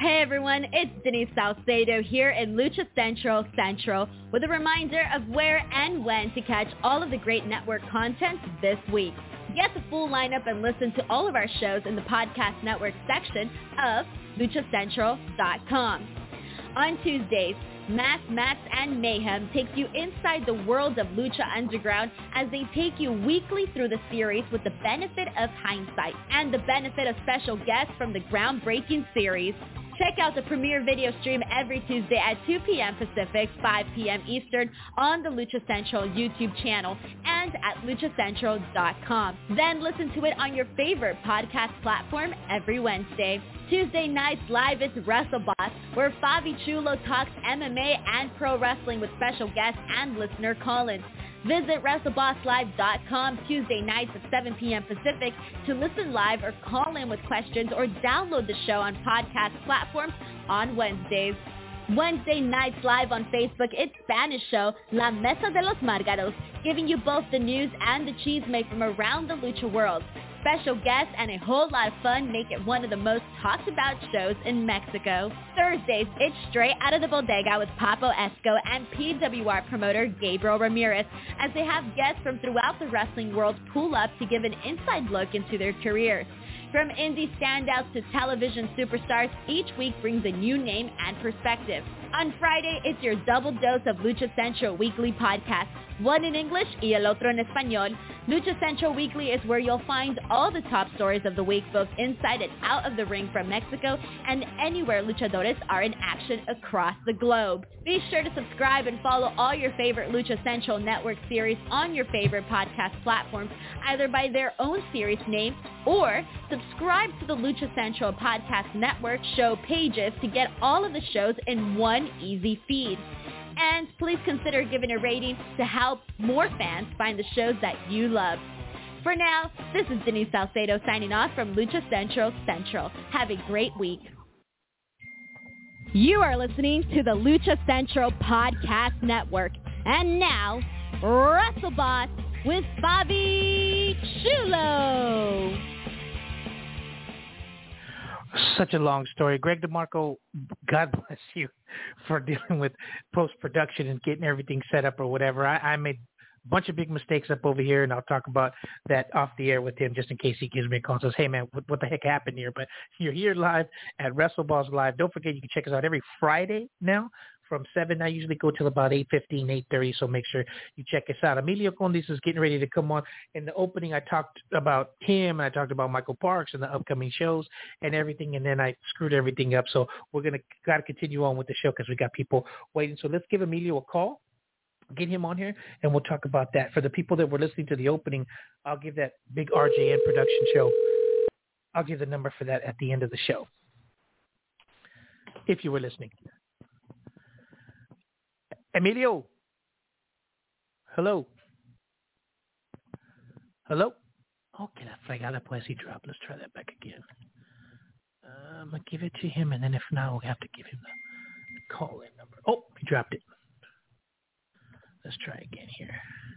Hey everyone, it's Denise Salcedo here in Lucha Central with a reminder of where and when to catch all of the great network content this week. Get the full lineup and listen to all of our shows in the podcast network section of luchacentral.com. On Tuesdays, Max, and Mayhem takes you inside the world of Lucha Underground as they take you weekly through the series with the benefit of hindsight and the benefit of special guests from the groundbreaking series. Check out the premiere video stream every Tuesday at 2 p.m. Pacific, 5 p.m. Eastern on the Lucha Central YouTube channel and at luchacentral.com. Then listen to it on your favorite podcast platform every Wednesday. Tuesday nights live is WrestleBoss, where Fabi Chulo talks MMA and pro wrestling with special guests and listener call-ins. Visit WrestleBossLive.com Tuesday nights at 7 p.m. Pacific to listen live or call in with questions or download the show on podcast platforms on Wednesdays. Wednesday nights live on Facebook, it's Spanish show La Mesa de los Márgaros, giving you both the news and the chisme from around the lucha world. Special guests and a whole lot of fun make it one of the most talked about shows in Mexico. Thursdays, it's Straight Out of the Bodega with Papo Esco and PWR promoter Gabriel Ramirez as they have guests from throughout the wrestling world pull up to give an inside look into their careers. From indie standouts to television superstars, each week brings a new name and perspective. On Friday, it's your double dose of Lucha Central Weekly podcast, one in English y el otro en español. Lucha Central Weekly is where you'll find all the top stories of the week, both inside and out of the ring from Mexico and anywhere luchadores are in action across the globe. Be sure to subscribe and follow all your favorite Lucha Central Network series on your favorite podcast platforms, either by their own series name or subscribe to the Lucha Central Podcast Network show pages to get all of the shows in one easy feed. And please consider giving a rating to help more fans find the shows that you love. For now, this is Denise Salcedo signing off from Lucha Central. Have a great week. You are listening to the Lucha Central Podcast Network. And now, WrestleBoss with Fabi Chulo. Such a long story. Greg DeMarco, God bless you for dealing with post-production and getting everything set up or whatever. I made a bunch of big mistakes up over here, and I'll talk about that off the air with him just in case he gives me a call and says, hey, man, what the heck happened here? But you're here live at WrestleBoss Live. Don't forget, you can check us out every Friday now. From 7, I usually go till about 8:15, 8:30, so make sure you check us out. Emilio Condis is getting ready to come on. In the opening, I talked about him, and I talked about Michael Parks and the upcoming shows and everything, and then I screwed everything up. So we're got to continue on with the show because we got people waiting. So let's give Emilio a call, get him on here, and we'll talk about that. For the people that were listening to the opening, I'll give that big RJN production show. I'll give the number for that at the end of the show, if you were listening. Emilio. Hello. Hello. Okay, la fregada, pues he dropped. Let's try that back again. I'm going to give it to him, and then if not, we'll have to give him the call-in number. Oh, he dropped it. Let's try again here.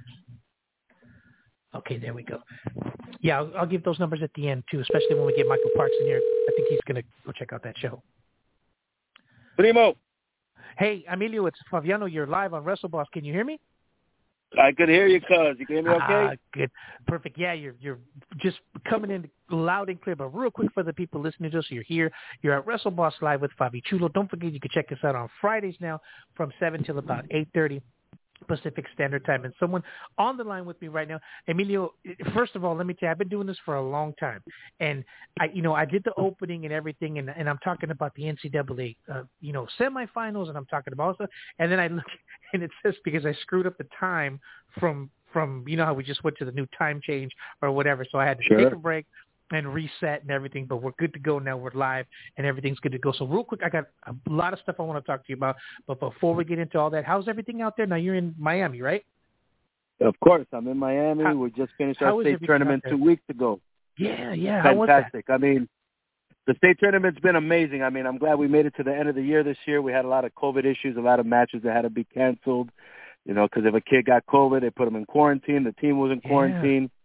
Okay, there we go. Yeah, I'll give those numbers at the end, too, especially when we get Michael Parks in here. I think he's going to go check out that show. Primo. Hey, Emilio, it's Fabiano. You're live on WrestleBoss. Can you hear me? I could hear you, cuz. You can hear me okay? Good. Perfect. Yeah, you're just coming in loud and clear. But real quick for the people listening to us, you're here. You're at WrestleBoss Live with Fabi Chulo. Don't forget you can check us out on Fridays now from 7 till about 8:30. Pacific Standard Time. And someone on the line with me right now, Emilio, first of all, let me tell you, I've been doing this for a long time. And I did the opening and everything, and I'm talking about the NCAA, semifinals, and I'm talking about stuff. And then I look, and it says, because I screwed up the time from how we just went to the new time change or whatever. So I had to take a break and reset and everything, but we're good to go now. We're live and everything's good to go. So real quick, I got a lot of stuff I want to talk to you about, but before we get into all that, how's everything out there? Now you're in Miami, right? Of course, I'm in Miami. We just finished our state tournament 2 weeks ago. Yeah. Fantastic. How was that? I mean, the state tournament's been amazing. I mean, I'm glad we made it to the end of the year this year. We had a lot of COVID issues, a lot of matches that had to be canceled, because if a kid got COVID, they put him in quarantine. The team was in quarantine.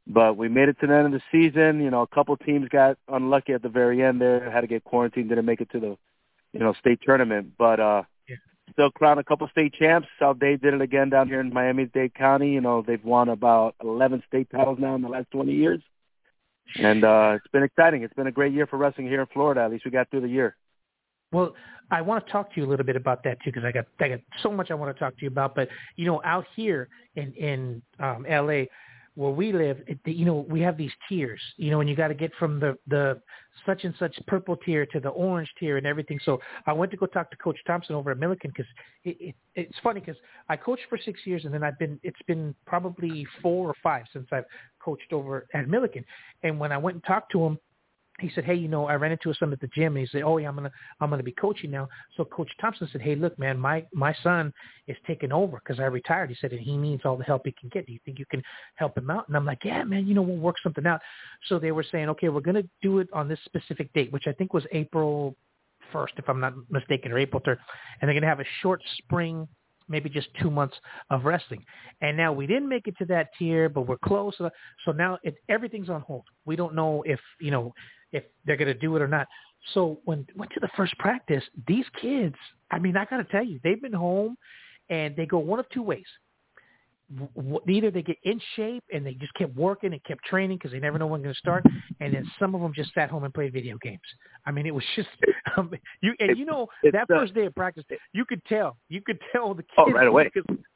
But we made it to the end of the season. You know, a couple teams got unlucky at the very end there, had to get quarantined, didn't make it to the, state tournament. But still crowned a couple state champs. South Dade did it again down here in Miami-Dade County. You know, they've won about 11 state titles now in the last 20 years. And it's been exciting. It's been a great year for wrestling here in Florida. At least we got through the year. Well, I want to talk to you a little bit about that too, because I got so much I want to talk to you about. But out here in L.A., where we live, we have these tiers, and you got to get from the such and such purple tier to the orange tier and everything. So I went to go talk to Coach Thompson over at Milliken, because it's funny because I coached for 6 years, and then it's been probably 4 or 5 since I've coached over at Milliken. And when I went and talked to him, he said, hey, I ran into him at the gym, and he said, oh, yeah, I'm gonna be coaching now. So Coach Thompson said, hey, look, man, my son is taking over because I retired. He said, and he needs all the help he can get. Do you think you can help him out? And I'm like, yeah, man, we'll work something out. So they were saying, okay, we're going to do it on this specific date, which I think was April 1st, if I'm not mistaken, or April 3rd. And they're going to have a short spring, maybe just 2 months of wrestling. And now we didn't make it to that tier, but we're close. So now everything's on hold. We don't know if they're going to do it or not. So when went to the first practice, these kids, I got to tell you, they've been home, and they go one of 2 ways. Either they get in shape and they just kept working and kept training because they never know when they're going to start, and then some of them just sat home and played video games. It was just that first day of practice, you could tell the kids right away.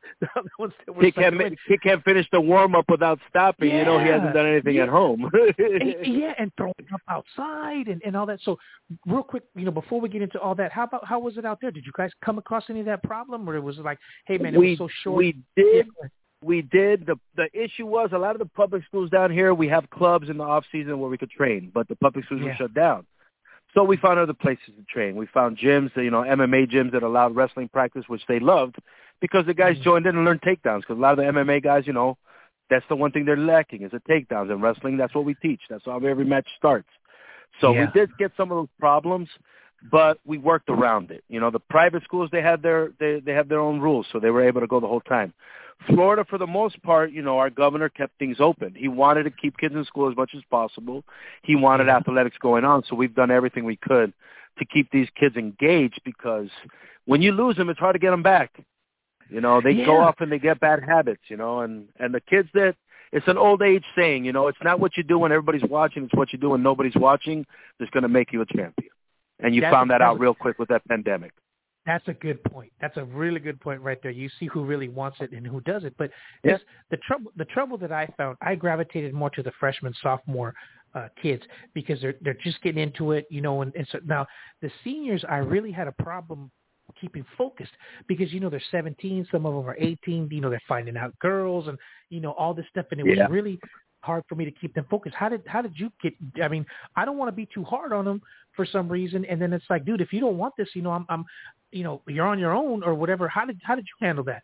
He can't finish the warm up without stopping. Yeah. He hasn't done anything at home. and throwing up outside and all that. So real quick, before we get into all that, how was it out there? Did you guys come across any of that problem, or it was like, hey man, it was so short? We did. The issue was a lot of the public schools down here, we have clubs in the off season where we could train, but the public schools were shut down. So we found other places to train. We found gyms, MMA gyms that allowed wrestling practice, which they loved, because the guys joined in and learned takedowns. Because a lot of the MMA guys, that's the one thing they're lacking is the takedowns. In wrestling, that's what we teach. That's how every match starts. So we did get some of those problems, but we worked around it. The private schools, they have their own rules, so they were able to go the whole time. Florida, for the most part, our governor kept things open. He wanted to keep kids in school as much as possible. He wanted athletics going on, so we've done everything we could to keep these kids engaged, because when you lose them, it's hard to get them back. They go off and they get bad habits, and the kids it's an old age saying, it's not what you do when everybody's watching, it's what you do when nobody's watching that's going to make you a champion. And you found that out real quick with that pandemic. That's a good point. That's a really good point right there. You see who really wants it and who doesn't. But the trouble that I found, I gravitated more to the freshman, sophomore kids, because they're just getting into it, and so now the seniors, I really had a problem keeping focused, because they're 17, some of them are 18, they're finding out girls and all this stuff, and it was really hard for me to keep them focused. How did you get? I don't want to be too hard on them for some reason, and then it's like, dude, if you don't want this, I'm you're on your own or whatever. How did you handle that?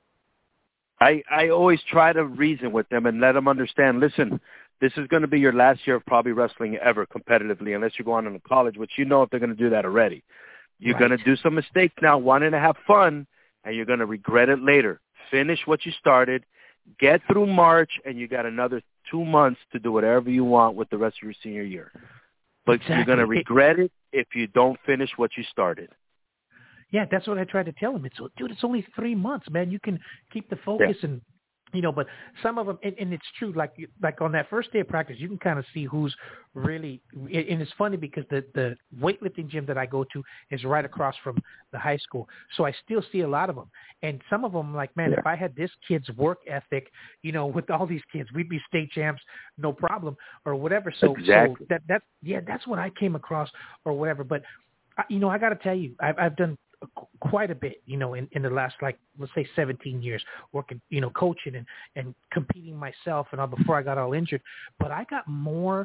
I always try to reason with them and let them understand, listen, this is going to be your last year of probably wrestling ever competitively, unless you're going on to college, which if they're going to do that already. You're going to do some mistakes now, want to have fun, and you're going to regret it later. Finish what you started, get through March, and you got another 2 months to do whatever you want with the rest of your senior year. But you're going to regret it if you don't finish what you started. Yeah, that's what I tried to tell him. It's only 3 months, man. You can keep the focus and but some of them, and it's true, like on that first day of practice, you can kind of see who's really, and it's funny because the weightlifting gym that I go to is right across from the high school. So I still see a lot of them. And some of them, like, man, if I had this kid's work ethic, with all these kids, we'd be state champs, no problem, or whatever. So, exactly. so that's what I came across or whatever. But, I got to tell you, I've done quite a bit, in the last, like, let's say 17 years working, coaching and competing myself and all before I got all injured. But I got more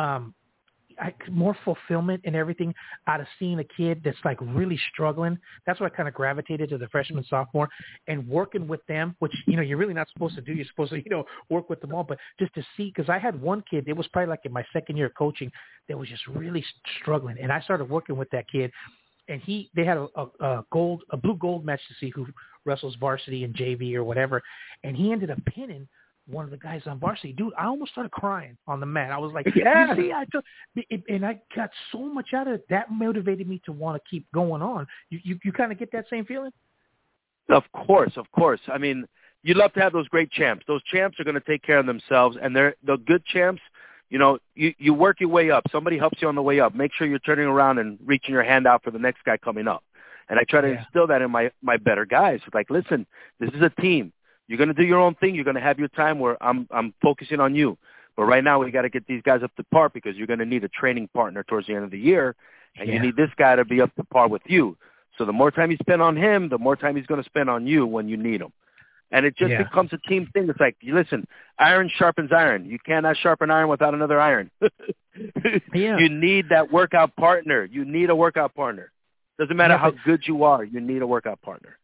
fulfillment and everything out of seeing a kid that's like really struggling. That's why I kind of gravitated to the freshman, sophomore, and working with them, which, you're really not supposed to do. You're supposed to, work with them all, but just to see, because I had one kid, it was probably like in my second year of coaching, that was just really struggling. And I started working with that kid, and they had a blue gold match to see who wrestles varsity and JV or whatever. And he ended up pinning one of the guys on varsity, dude, I almost started crying on the mat. I was like, yeah. you see, and I got so much out of it. That motivated me to want to keep going on. You kind of get that same feeling? Of course. I mean, you love to have those great champs. Those champs are going to take care of themselves, and they're the good champs. You know, you work your way up. Somebody helps you on the way up. Make sure you're turning around and reaching your hand out for the next guy coming up. And I try to instill that in my better guys. Like, listen, this is a team. You're going to do your own thing. You're going to have your time where I'm focusing on you. But right now we got to get these guys up to par because you're going to need a training partner towards the end of the year, and you need this guy to be up to par with you. So the more time you spend on him, the more time he's going to spend on you when you need him. And it just becomes a team thing. It's like, listen, iron sharpens iron. You cannot sharpen iron without another iron. You need that workout partner. You need a workout partner. Doesn't matter how good you are. You need a workout partner.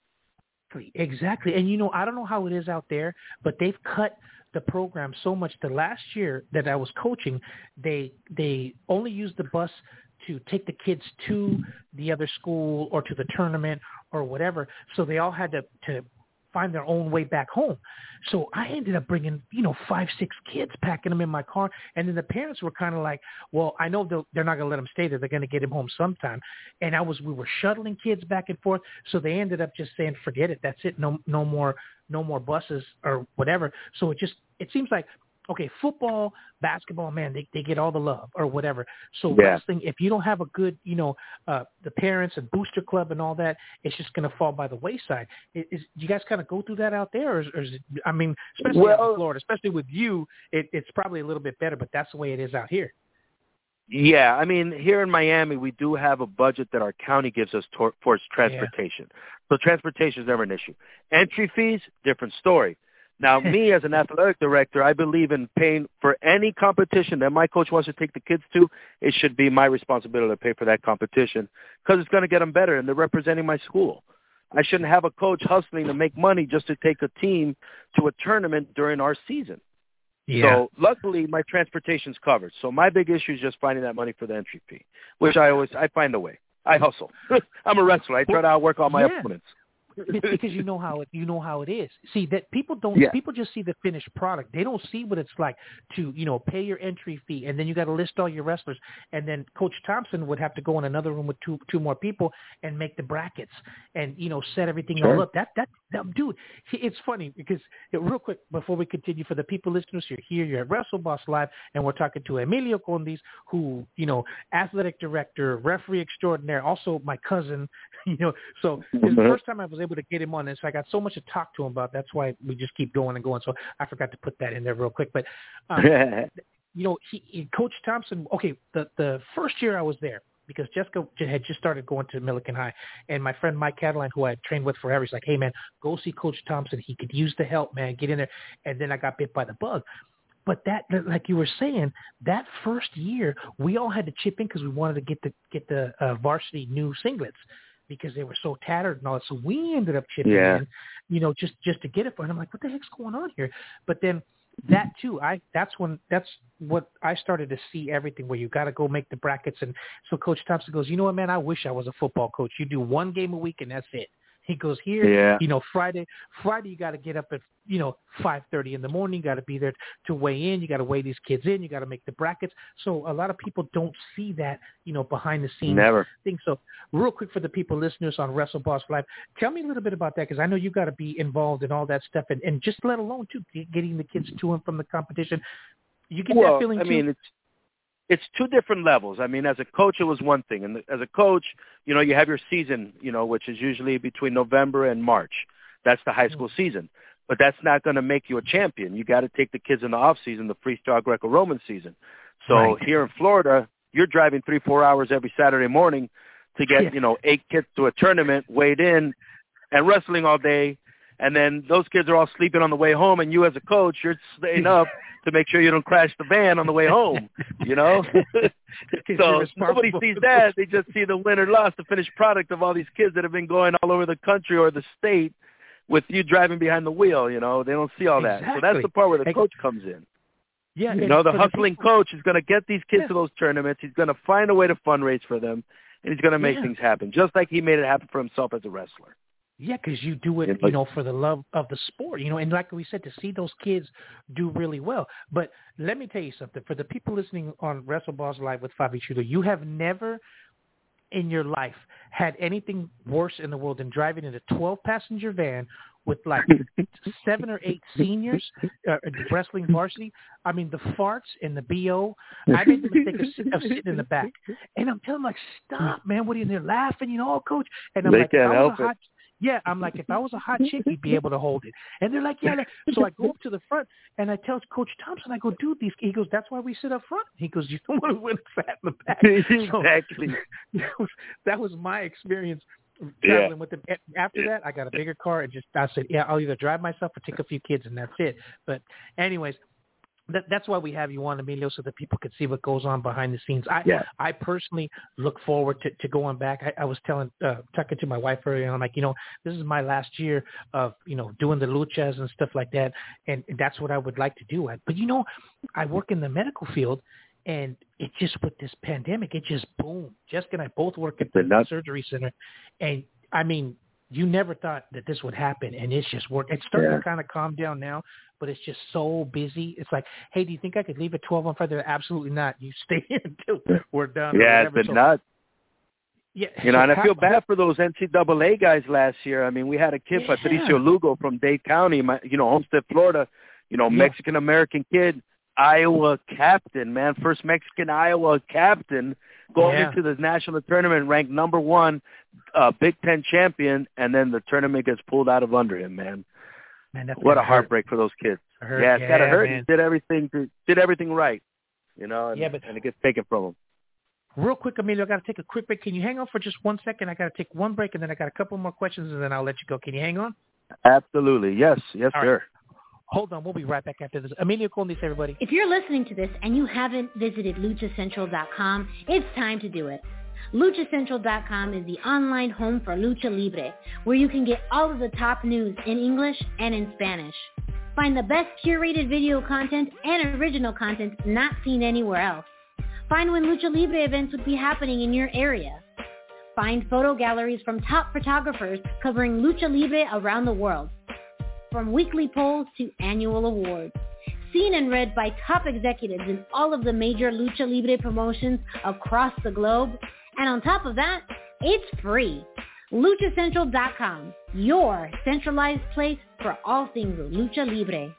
Exactly. And, you know, I don't know how it is out there, but they've cut the program so much. The last year that I was coaching, they only used the bus to take the kids to the other school or to the tournament or whatever. So they all had to find their own way back home. So I ended up bringing, 5, 6 kids, packing them in my car. And then the parents were kind of like, well, I know they're not going to let them stay there. They're going to get him home sometime. And we were shuttling kids back and forth. So they ended up just saying, forget it. That's it. No more buses or whatever. So it seems like, okay, football, basketball, man, they get all the love or whatever. So wrestling, if you don't have a good, the parents and booster club and all that, it's just going to fall by the wayside. Do you guys kind of go through that out there? Or is it, I mean, especially out in Florida, especially with you, it's probably a little bit better, but that's the way it is out here. Yeah, I mean, here in Miami, we do have a budget that our county gives us towards transportation. So transportation is never an issue. Entry fees, different story. Now, me as an athletic director, I believe in paying for any competition that my coach wants to take the kids to. It should be my responsibility to pay for that competition because it's going to get them better, and they're representing my school. I shouldn't have a coach hustling to make money just to take a team to a tournament during our season. Yeah. So luckily, my transportation's covered. So my big issue is just finding that money for the entry fee, which I find a way. I hustle. I'm a wrestler. I try to outwork all my opponents. Because you know how it is. See that people just see the finished product. They don't see what it's like to pay your entry fee, and then you got to list all your wrestlers, and then Coach Thompson would have to go in another room with two more people and make the brackets and set everything all up. That dude, it's funny because real quick before we continue, for the people listeners, you're at WrestleBoss Live, and we're talking to Emilio Condis, who athletic director, referee extraordinaire, also my cousin. So it's the first time I was able to get him on this. I got so much to talk to him about. That's why we just keep going and going. So I forgot to put that in there real quick. But, Coach Thompson, okay, the first year I was there, because Jessica had just started going to Milliken High, and my friend Mike Cataline, who I had trained with forever, he's like, hey, man, go see Coach Thompson. He could use the help, man. Get in there. And then I got bit by the bug. But that, like you were saying, that first year, we all had to chip in because we wanted to get the varsity new singlets, because they were so tattered and all that. So we ended up chipping in, just to get it for. And I'm like, what the heck's going on here? But then that too, that's what I started to see everything, where you got to go make the brackets. And so Coach Thompson goes, you know what, man, I wish I was a football coach. You do one game a week and that's it. He goes, here, Friday you got to get up at, 5:30 in the morning. You got to be there to weigh in. You got to weigh these kids in. You got to make the brackets. So a lot of people don't see that, behind the scenes thing. So real quick for the people listeners on WrestleBoss Live, tell me a little bit about that, because I know you got to be involved in all that stuff, and just let alone too getting the kids to and from the competition. You get that feeling too? I mean, it's two different levels. I mean, as a coach, it was one thing. And as a coach, you have your season, which is usually between November and March. That's the high school season. But that's not going to make you a champion. You got to take the kids in the off season, the freestyle Greco-Roman season. So here in Florida, you're driving 3-4 hours every Saturday morning to get, 8 kids to a tournament, weighed in, and wrestling all day. And then those kids are all sleeping on the way home, and you as a coach, you're staying up to make sure you don't crash the van on the way home, So nobody sees that. They just see the win or loss, the finished product of all these kids that have been going all over the country or the state with you driving behind the wheel. They don't see all that. So that's the part where the coach comes in. Yeah, the hustling coach is going to get these kids to those tournaments. He's going to find a way to fundraise for them, and he's going to make things happen, just like he made it happen for himself as a wrestler. Yeah, because you do it, for the love of the sport, and like we said, to see those kids do really well. But let me tell you something. For the people listening on WrestleBalls Live with Fabi Chulo, you have never in your life had anything worse in the world than driving in a 12-passenger van with like 7 or 8 seniors, wrestling varsity. I mean, the farts and the BO. I made the mistake of sitting in the back. And I'm telling them, like, stop, man. What are you in there laughing? Coach. And I'm like, I'm like, if I was a hot chick, you'd be able to hold it. And they're like, yeah. So I go up to the front, and I tell Coach Thompson, I go, dude, he goes, that's why we sit up front. He goes, you don't want to win fat in the back. Exactly. So, that was my experience traveling with them. After that, I got a bigger car, and I said, I'll either drive myself or take a few kids, and that's it. But anyways, that's why we have you on, Emilio, so that people could see what goes on behind the scenes. I personally look forward to going back. I was talking to my wife earlier, and I'm like, this is my last year of, doing the luchas and stuff like that, and that's what I would like to do. But, I work in the medical field, and it just, with this pandemic, it just boomed. Jessica and I both work at the surgery center, and, I mean, you never thought that this would happen, and it's just worked. It's starting to kind of calm down now, but it's just so busy. It's like, hey, do you think I could leave at 12 on Friday? Absolutely not. You stay here until we're done. Yeah, it's been nuts. Yeah, and I feel bad for those NCAA guys last year. I mean, we had a kid, Patricio Lugo from Dade County, Homestead, Florida, Mexican-American kid, Iowa captain, man, first Mexican Iowa captain, going into the national tournament, ranked number 1, Big Ten champion, and then the tournament gets pulled out of under him, man. What a heartbreak for those kids. It's gotta hurt. Man. He did everything right, and it gets taken from him. Real quick, Emilio, I got to take a quick break. Can you hang on for just 1 second? I got to take one break, and then I got a couple more questions, and then I'll let you go. Can you hang on? Absolutely. Yes, all sir. Right. Hold on. We'll be right back after this. Emilio Condice, everybody. If you're listening to this and you haven't visited LuchaCentral.com, it's time to do it. LuchaCentral.com is the online home for Lucha Libre, where you can get all of the top news in English and in Spanish. Find the best curated video content and original content not seen anywhere else. Find when Lucha Libre events would be happening in your area. Find photo galleries from top photographers covering Lucha Libre around the world. From weekly polls to annual awards. Seen and read by top executives in all of the major Lucha Libre promotions across the globe. And on top of that, it's free. LuchaCentral.com, your centralized place for all things Lucha Libre.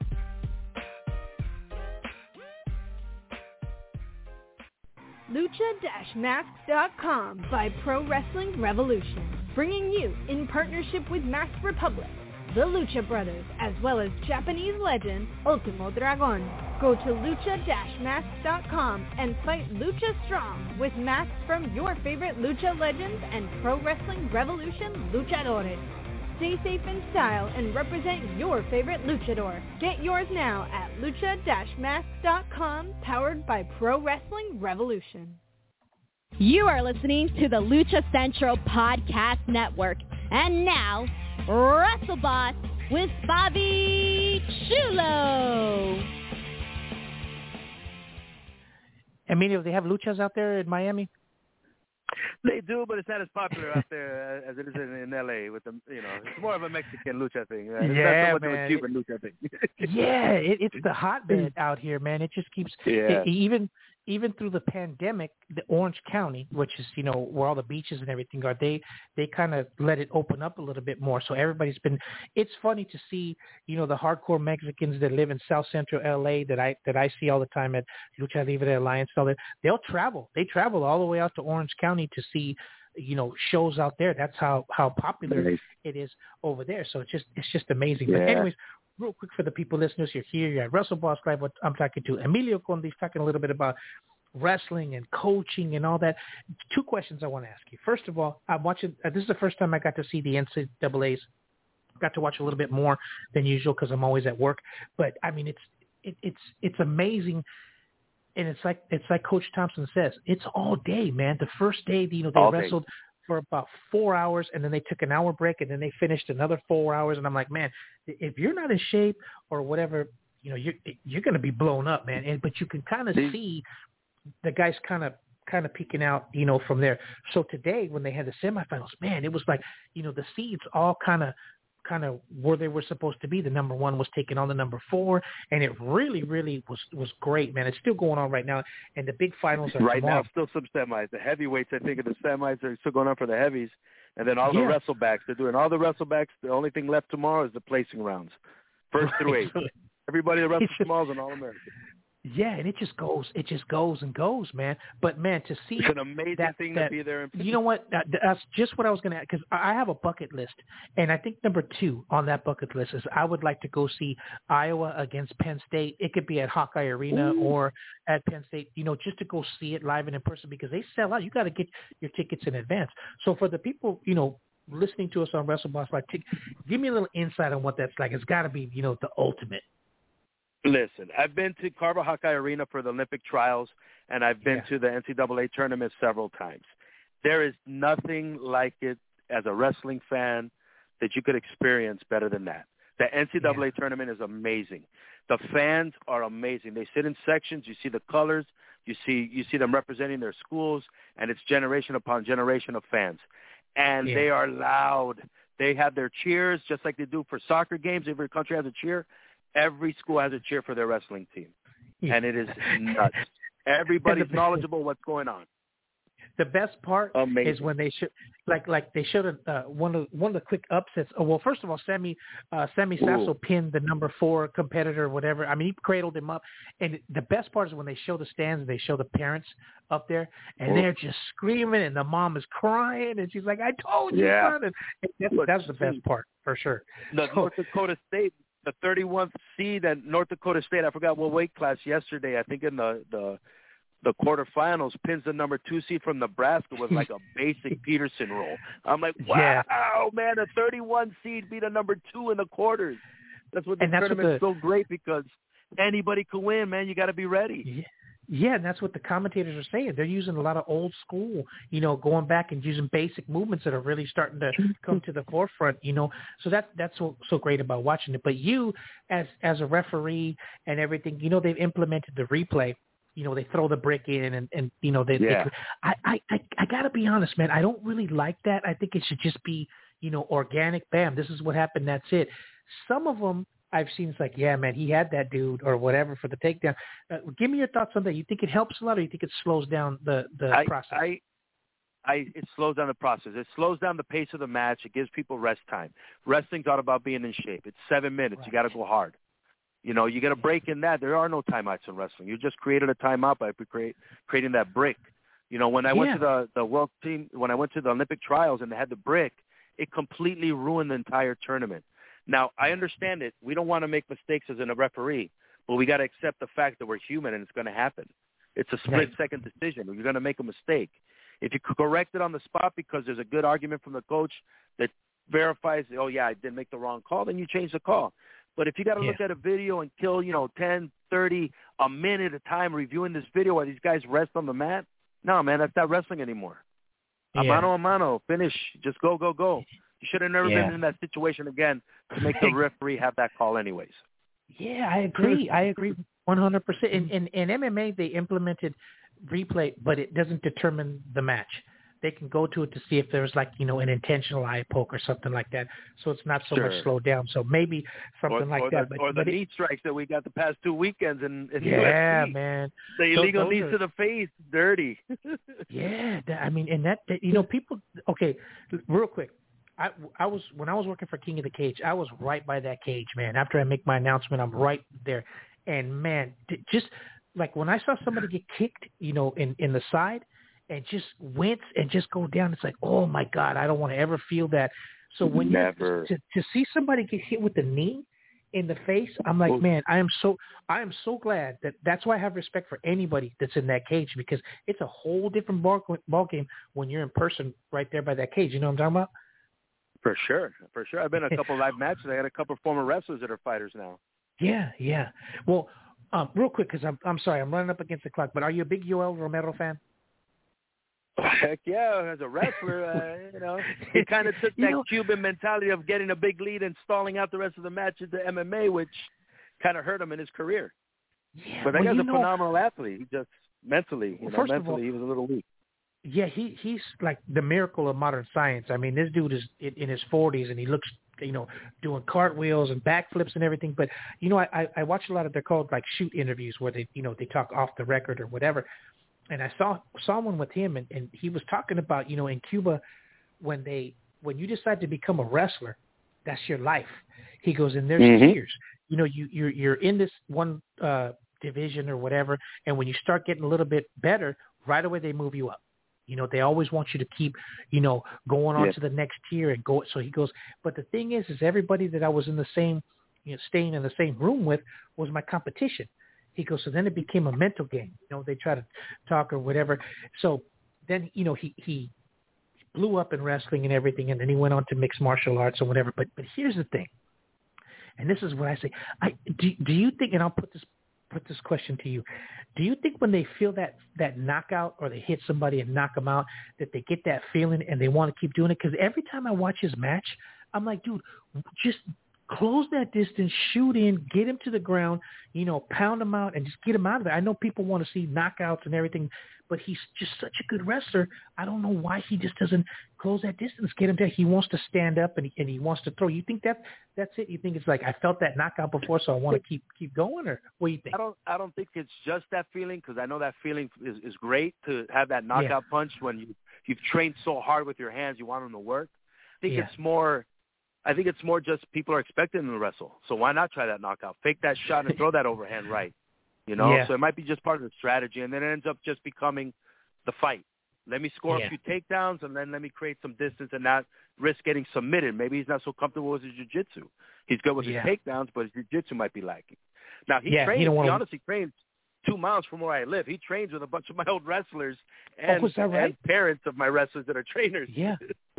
Lucha-Masks.com by Pro Wrestling Revolution, bringing you, in partnership with Mask Republic, the Lucha Brothers, as well as Japanese legend Ultimo Dragon. Go to Lucha-Masks.com and fight Lucha Strong with masks from your favorite Lucha legends and Pro Wrestling Revolution luchadores. Stay safe in style and represent your favorite luchador. Get yours now at Lucha-Masks.com, powered by Pro Wrestling Revolution. You are listening to the Lucha Central Podcast Network. And now, WrestleBoss with Fabi Chulo. Emilio, they have luchas out there in Miami? They do, but it's not as popular out there as it is in L.A. With them, it's more of a Mexican lucha thing. Right? It's not so much of a Cuban lucha thing. It's the hotbed out here, man. It just keeps even through the pandemic. The Orange County, which is where all the beaches and everything are, they kind of let it open up a little bit more. So everybody's been. It's funny to see the hardcore Mexicans that live in South Central L.A. that I see all the time at Lucha Libre Alliance. They'll travel. They travel all the way out to Orange County to see shows out there. That's how popular it is over there. So it's just amazing. But anyways, real quick for the people listeners, you're here, you're at WrestleBoss Live. I'm talking to Emilio Condice, talking a little bit about wrestling and coaching and all that. 2 questions I want to ask you. First of all, I'm watching. This is the first time I got to see the NCAAs. Got to watch a little bit more than usual because I'm always at work. But I mean, it's amazing. And it's like Coach Thompson says, it's all day, man. The first day, they wrestled for about 4 hours, and then they took an hour break, and then they finished another 4 hours. And I'm like, man, if you're not in shape or whatever, you're going to be blown up, man. But you can kind of see the guys kind of kind of peeking out, from there. So today when they had the semifinals, man, it was like, the seeds all kind of where they were supposed to be. The number 1 was taking on the number 4, and it really, really was great, man. It's still going on right now, and the big finals are right tomorrow. now. Still some semis. The heavyweights, I think, of the semis are still going on for the heavies, and then all the wrestlebacks. They're doing all the wrestlebacks. The only thing left tomorrow is the placing rounds, first through 8. Everybody that wrestles tomorrow is an All-American. Yeah, and it just goes and goes, man. But, man, to see it's an amazing thing to be there. You know what? That's just what I was going to add, because I have a bucket list, and I think number 2 on that bucket list is I would like to go see Iowa against Penn State. It could be at Hawkeye Arena or at Penn State, just to go see it live and in person, because they sell out. You got to get your tickets in advance. So for the people, listening to us on WrestleBoss Live, give me a little insight on what that's like. It's got to be, the ultimate. Listen, I've been to Carver Hawkeye Arena for the Olympic trials, and I've been to the NCAA tournament several times. There is nothing like it as a wrestling fan that you could experience better than that. The NCAA tournament is amazing. The fans are amazing. They sit in sections. You see the colors. You see them representing their schools, and it's generation upon generation of fans. And they are loud. They have their cheers just like they do for soccer games. Every country has a cheer. Every school has a cheer for their wrestling team, and it is nuts. Everybody's knowledgeable what's going on. The best part is when they they showed one of the quick upsets. Oh, well, first of all, Sammy Sasso pinned the number 4 competitor, or whatever. I mean, he cradled him up, and the best part is when they show the stands and they show the parents up there, and they're just screaming, and the mom is crying, and she's like, "I told you, son." And that's the best part for sure. North Dakota State. The 31th seed at North Dakota State, I forgot what weight class yesterday, I think in the quarterfinals, pins the number 2 seed from Nebraska with like a basic Peterson roll. I'm like, wow, man, a 31 seed beat a number 2 in the quarters. That's what the tournament's so great, because anybody can win, man. You got to be ready. Yeah, and that's what the commentators are saying. They're using a lot of old school, going back and using basic movements that are really starting to come to the forefront, So that's what's so great about watching it. But you, as a referee and everything, they've implemented the replay. They throw the brick in and I got to be honest, man. I don't really like that. I think it should just be, organic. Bam, this is what happened. That's it. Some of them I've seen, it's like, yeah, man, he had that dude or whatever for the takedown. Give me your thoughts on that. You think it helps a lot, or you think it slows down the process? It slows down the process. It slows down the pace of the match. It gives people rest time. Wrestling's all about being in shape. It's 7 minutes. Right. You got to go hard. You get a break in that. There are no timeouts in wrestling. You just created a timeout by creating that brick. When I went to the world team, when I went to the Olympic trials and they had the brick, it completely ruined the entire tournament. Now, I understand it. We don't want to make mistakes as a referee, but we got to accept the fact that we're human and it's going to happen. It's a split-second decision. You're going to make a mistake. If you correct it on the spot because there's a good argument from the coach that verifies, oh, yeah, I did make the wrong call, then you change the call. But if you got to look at a video and kill, 10, 30, a minute at a time reviewing this video while these guys rest on the mat, no, man, that's not wrestling anymore. A mano, finish. Just go, go, go. You should have never been in that situation again to make the referee have that call anyways. Yeah, I agree. I agree 100%. In MMA, they implemented replay, but it doesn't determine the match. They can go to it to see if there's an intentional eye poke or something like that. So it's not so much slowed down. So maybe something like that. Or the knee strikes that we got the past 2 weekends in yeah, UFC. Man. The illegal knees to the face, dirty. Yeah, I mean, and that people. Okay, real quick. I was when I was working for King of the Cage, I was right by that cage, man. After I make my announcement, I'm right there. And man, just like when I saw somebody get kicked, in the side and just wince and just go down, it's like, oh my God, I don't want to ever feel that. So when to see somebody get hit with the knee in the face, I'm like, man, I am so glad that's why I have respect for anybody that's in that cage, because it's a whole different ball game when you're in person right there by that cage. You know what I'm talking about? For sure. I've been in a couple live matches. I had a couple of former wrestlers that are fighters now. Yeah. Well, real quick, because I'm sorry, I'm running up against the clock, but are you a big Yoel Romero fan? Heck yeah, as a wrestler, he kind of took that Cuban mentality of getting a big lead and stalling out the rest of the match into MMA, which kind of hurt him in his career. Yeah, but that guy's a phenomenal athlete. mentally. First mentally of all, he was a little weak. Yeah, he's like the miracle of modern science. I mean, this dude is in his 40s, and he looks, doing cartwheels and backflips and everything. But, I watch a lot of, they're called like shoot interviews where they, they talk off the record or whatever. And I saw one with him, and he was talking about, in Cuba, when you decide to become a wrestler, that's your life. He goes, and there's tiers. You're in this one division or whatever, and when you start getting a little bit better, right away they move you up. They always want you to keep, going on to the next tier and go. So he goes, but the thing is everybody that I was in the same, staying in the same room with was my competition. He goes, so then it became a mental game. They try to talk or whatever. So then, he blew up in wrestling and everything, and then he went on to mixed martial arts or whatever. But here's the thing, and this is what I say. Do you think, and I'll put this question to you. Do you think when they feel that knockout or they hit somebody and knock them out, that they get that feeling and they want to keep doing it? Because every time I watch his match, I'm like, dude, just close that distance, shoot in, get him to the ground, pound him out and just get him out of there. I know people want to see knockouts and everything, but he's just such a good wrestler. I don't know why he just doesn't close that distance, get him there. He wants to stand up and he wants to throw. You think that's it? You think it's like, I felt that knockout before, so I want to keep going, or what do you think? I don't think it's just that feeling, because I know that feeling is great to have that knockout punch when you've trained so hard with your hands, you want them to work. I think it's more just people are expecting them to wrestle. So why not try that knockout? Fake that shot and throw that overhand right. So it might be just part of the strategy, and then it ends up just becoming the fight. Let me score a few takedowns, and then let me create some distance and not risk getting submitted. Maybe he's not so comfortable with his jiu-jitsu. He's good with his takedowns, but his jiu-jitsu might be lacking. Now, he honestly trains 2 miles from where I live. He trains with a bunch of my old wrestlers and parents of my wrestlers that are trainers. Yeah.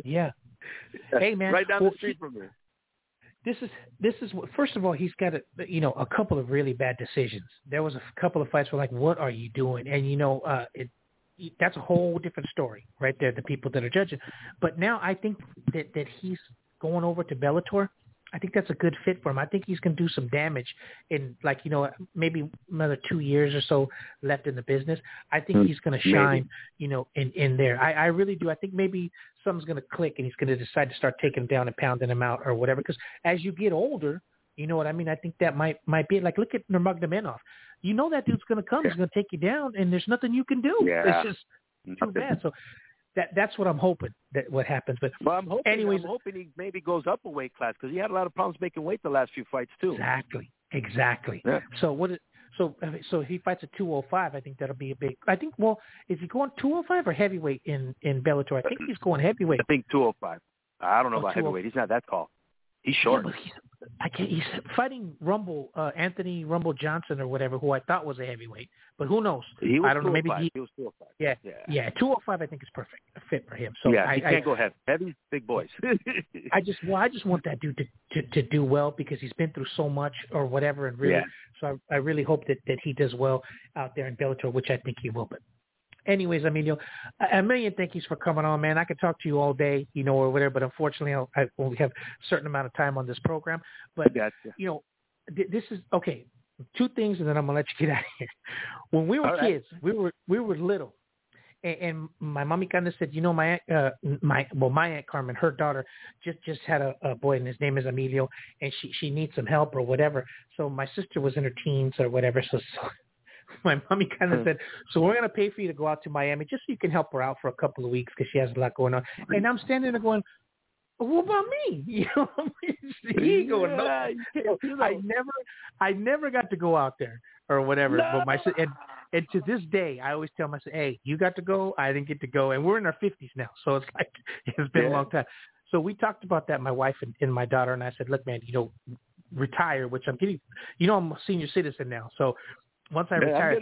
Hey, man. Right down the street from me. This is first of all, he's got a couple of really bad decisions. There was a couple of fights where like, what are you doing? And that's a whole different story right there, the people that are judging. But now I think that he's going over to Bellator. I think that's a good fit for him. I think he's going to do some damage in maybe another 2 years or so left in the business. I think he's going to shine, in there. I really do. I think maybe something's going to click and he's going to decide to start taking him down and pounding him out or whatever. Because as you get older, you know what I mean? I think that might be like, look at Nurmagomedov. That dude's going to come. He's going to take you down, and there's nothing you can do. Yeah. It's just too bad. So that's what I'm hoping that what happens. But I'm hoping he maybe goes up a weight class, because he had a lot of problems making weight the last few fights too. Exactly. Yeah. So so if he fights at 205, I think that'll be a big. I think. Well, is he going 205 or heavyweight in Bellator? I think he's going heavyweight. I think 205. I don't know about heavyweight. He's not that tall. He's short. Yeah, he's fighting Anthony Rumble Johnson or whatever, who I thought was a heavyweight, but who knows? I don't know. Maybe he was 205. Yeah. 205 I think is perfect, a fit for him. So he can't go heavy. Heavy's big boys. I just want that dude to do well, because he's been through so much or whatever, and really. Yeah. So I really hope that he does well out there in Bellator, which I think he will. But anyways, Emilio, a million thank yous for coming on, man. I could talk to you all day, or whatever, but unfortunately I only have a certain amount of time on this program. But, this is, okay, 2 things, and then I'm going to let you get out of here. When we were kids, we were little, and my mommy kind of said, my Aunt Carmen, her daughter, just had a boy, and his name is Emilio, and she needs some help or whatever. So my sister was in her teens or whatever, so my mommy kind of said, so we're going to pay for you to go out to Miami just so you can help her out for a couple of weeks, because she has a lot going on. And I'm standing there going, what about me? The ego. I never got to go out there or whatever. No. But and to this day, I always tell myself, hey, you got to go. I didn't get to go. And we're in our 50s now. So it's like, it's been a long time. So we talked about that, my wife and my daughter. And I said, look, man, retire, which I'm getting, I'm a senior citizen now. So once I retire,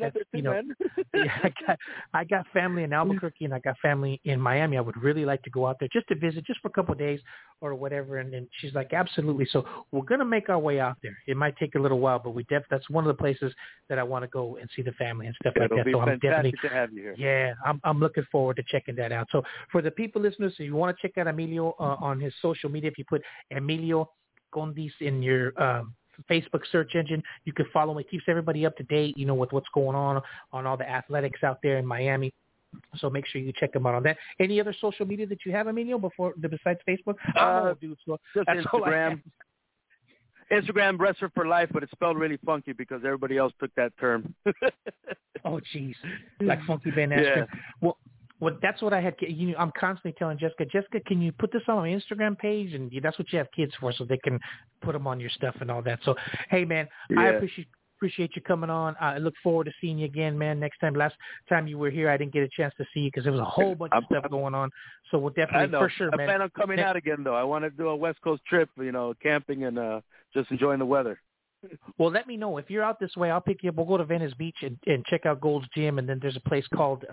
I got family in Albuquerque and I got family in Miami. I would really like to go out there just to visit, just for a couple of days or whatever. And then she's like, absolutely. So we're going to make our way out there. It might take a little while, but that's one of the places that I want to go and see the family and stuff like that. So I'm definitely to have you here. Yeah, I'm looking forward to checking that out. So for the people listeners, if you want to check out Emilio on his social media, if you put Emilio Condis in your Facebook search engine. You can follow him. It keeps everybody up to date, with what's going on all the athletics out there in Miami. So make sure you check him out on that. Any other social media that you have, Emilio, besides Facebook? Just Instagram. Instagram, Wrestler for Life, but it's spelled really funky because everybody else took that term. Oh, jeez. Like Funky Ben Askren. Yeah. Well, that's what I had. I'm constantly telling Jessica, can you put this on my Instagram page? And that's what you have kids for, so they can put them on your stuff and all that. So, hey, man, I appreciate you coming on. I look forward to seeing you again, man, next time. Last time you were here, I didn't get a chance to see you because there was a whole bunch of stuff going on. So we'll definitely, for sure, man. I plan on coming out again, though. I want to do a West Coast trip, camping and just enjoying the weather. Well, let me know. If you're out this way, I'll pick you up. We'll go to Venice Beach and check out Gold's Gym, and then there's a place called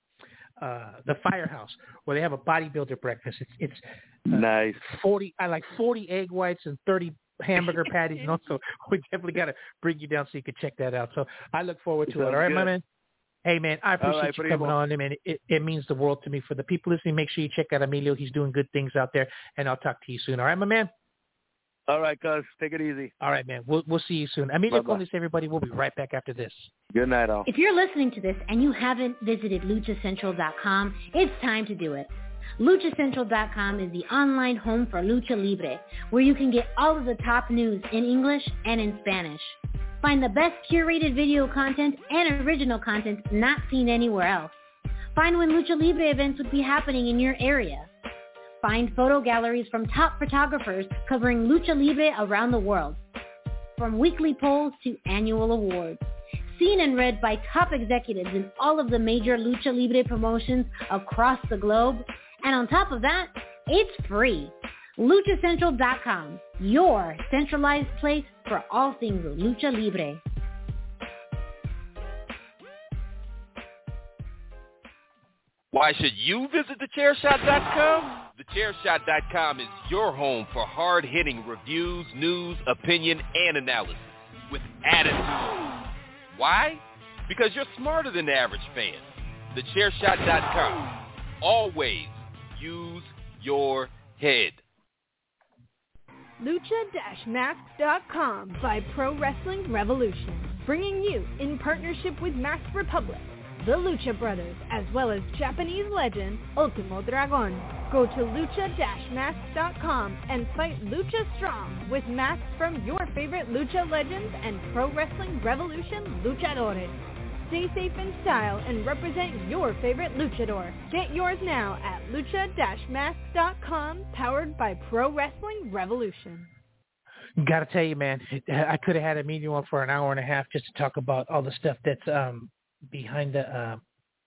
the Firehouse where they have a bodybuilder breakfast. It's nice. 40 egg whites and 30 hamburger patties, so we definitely got to bring you down so you can check that out. So I look forward to it. All right, my man? Hey, man, I appreciate you coming on. Man, it means the world to me. For the people listening, make sure you check out Emilio. He's doing good things out there, and I'll talk to you soon. All right, my man? All right, cuz. Take it easy. All right, man. We'll see you soon. Emilio Condes, everybody. We'll be right back after this. Good night, all. If you're listening to this and you haven't visited LuchaCentral.com, it's time to do it. LuchaCentral.com is the online home for Lucha Libre, where you can get all of the top news in English and in Spanish. Find the best curated video content and original content not seen anywhere else. Find when Lucha Libre events would be happening in your area. Find photo galleries from top photographers covering Lucha Libre around the world. From weekly polls to annual awards. Seen and read by top executives in all of the major Lucha Libre promotions across the globe. And on top of that, it's free. LuchaCentral.com, your centralized place for all things Lucha Libre. Why should you visit thechairshot.com? Thechairshot.com is your home for hard-hitting reviews, news, opinion, and analysis with attitude. Why? Because you're smarter than the average fan. Thechairshot.com. Always use your head. Lucha-Mask.com by Pro Wrestling Revolution, bringing you in partnership with Masked Republic, the Lucha Brothers, as well as Japanese legend Ultimo Dragon. Go to Lucha-Mask.com and fight Lucha Strong with masks from your favorite Lucha legends and Pro Wrestling Revolution luchadores. Stay safe in style and represent your favorite luchador. Get yours now at Lucha-Mask.com, powered by Pro Wrestling Revolution. Got to tell you, man, I could have had a meeting on for an hour and a half just to talk about all the stuff that's behind the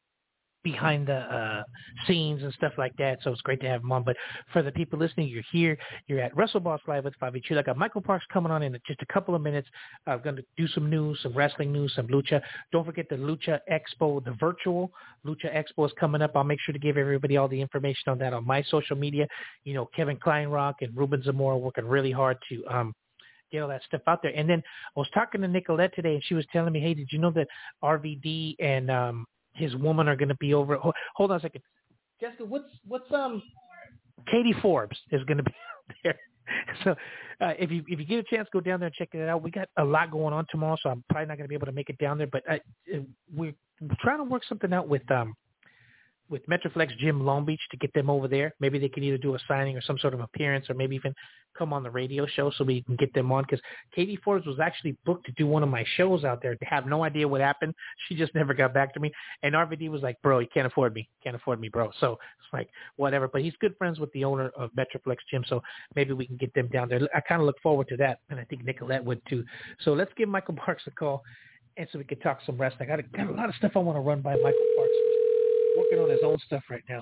scenes and stuff like that. So it's great to have him on. But for the people listening, you're here. You're at WrestleBoss Live with Fabi Chula. I got Michael Parks coming on in just a couple of minutes. I'm going to do some news, some wrestling news, some lucha. Don't forget the Lucha Expo, the virtual Lucha Expo is coming up. I'll make sure to give everybody all the information on that on my social media. Kevin Kleinrock and Ruben Zamora working really hard to get all that stuff out there. And then I was talking to Nicolette today, and she was telling me, hey, did you know that RVD and his woman are going to be over? Hold on a second. Jessica, what's Katie Forbes is going to be out there. So if you get a chance, go down there and check it out. We got a lot going on tomorrow, so I'm probably not going to be able to make it down there. But we're trying to work something out with Metroflex Gym Long Beach to get them over there. Maybe they can either do a signing or some sort of appearance, or maybe even come on the radio show so we can get them on. Because Katie Forbes was actually booked to do one of my shows out there. They have no idea what happened. She just never got back to me. And RVD was like, bro, you can't afford me, bro. So it's like, whatever. But he's good friends with the owner of Metroflex Gym, so maybe we can get them down there. I kind of look forward to that, and I think Nicolette would too. So let's give Michael Parks a call, and so we can talk some wrestling. I got a lot of stuff I want to run by Michael Parks. Working on his own stuff right now.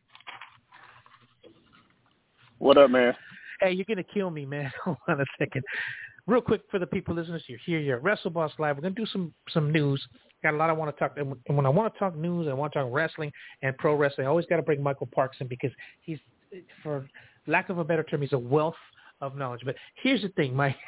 What up, man? Hey, you're going to kill me, man. Hold on a second. Real quick for the people listeners, you're here. You're at WrestleBoss Live. We're going to do some news. Got a lot I want to talk. And when I want to talk news, I want to talk wrestling and pro wrestling. I always got to bring Michael Parks in because he's, for lack of a better term, he's a wealth of knowledge. But here's the thing, Mike.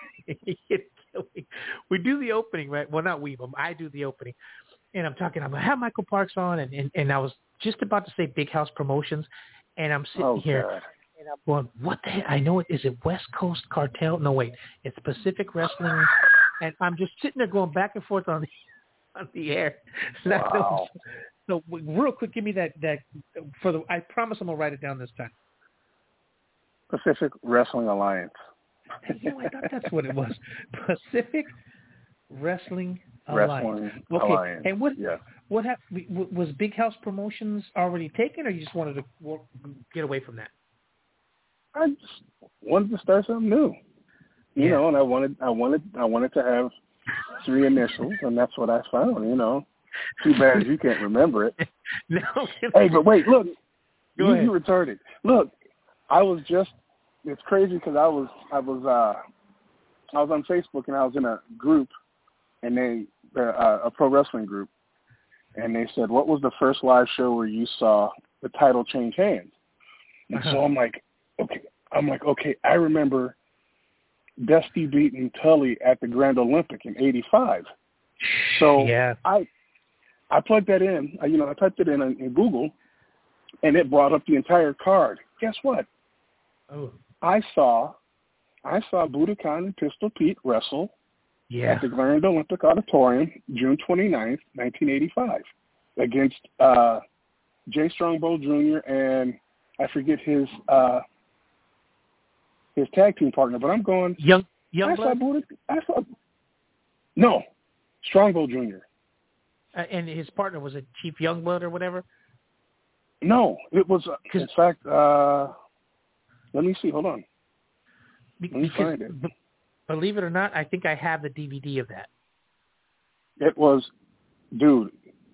We do the opening, right? Well, not we, but I do the opening. And I'm going to have Michael Parks on, and I was just about to say Big House Promotions, and I'm sitting here, Well, what the heck? I know it. Is it West Coast Cartel? No, wait. It's Pacific Wrestling. And I'm just sitting there going back and forth on the air. Wow. So real quick, give me that I promise I'm going to write it down this time. Pacific Wrestling Alliance. I thought that's what it was. Pacific Wrestling Alliance. Okay. Alliance. And what happened? Was Big House Promotions already taken, or you just wanted to get away from that? I just wanted to start something new, you know, and I wanted to have 3 initials, and that's what I found. You know, too bad you can't remember it. No. Hey, but wait, look, you retarded. Look, it's crazy because I was on Facebook and I was in a group, and a pro wrestling group, and they said, what was the first live show where you saw the title change hands? And so I'm like, okay, I remember Dusty beating Tully at the Grand Olympic in '85. So I plugged that in. I typed it in Google, and it brought up the entire card. Guess what? Oh. I saw Budokan and Pistol Pete wrestle at the Grand Olympic Auditorium, June 29th, 1985, against Jay Strongbow Jr. and I forget his tag team partner, but I'm going. No, Strongbow Jr. And his partner was it Chief Youngblood or whatever? No, it was. In fact, let me see. Hold on. Let me find it. Believe it or not, I think I have the DVD of that. It was, dude.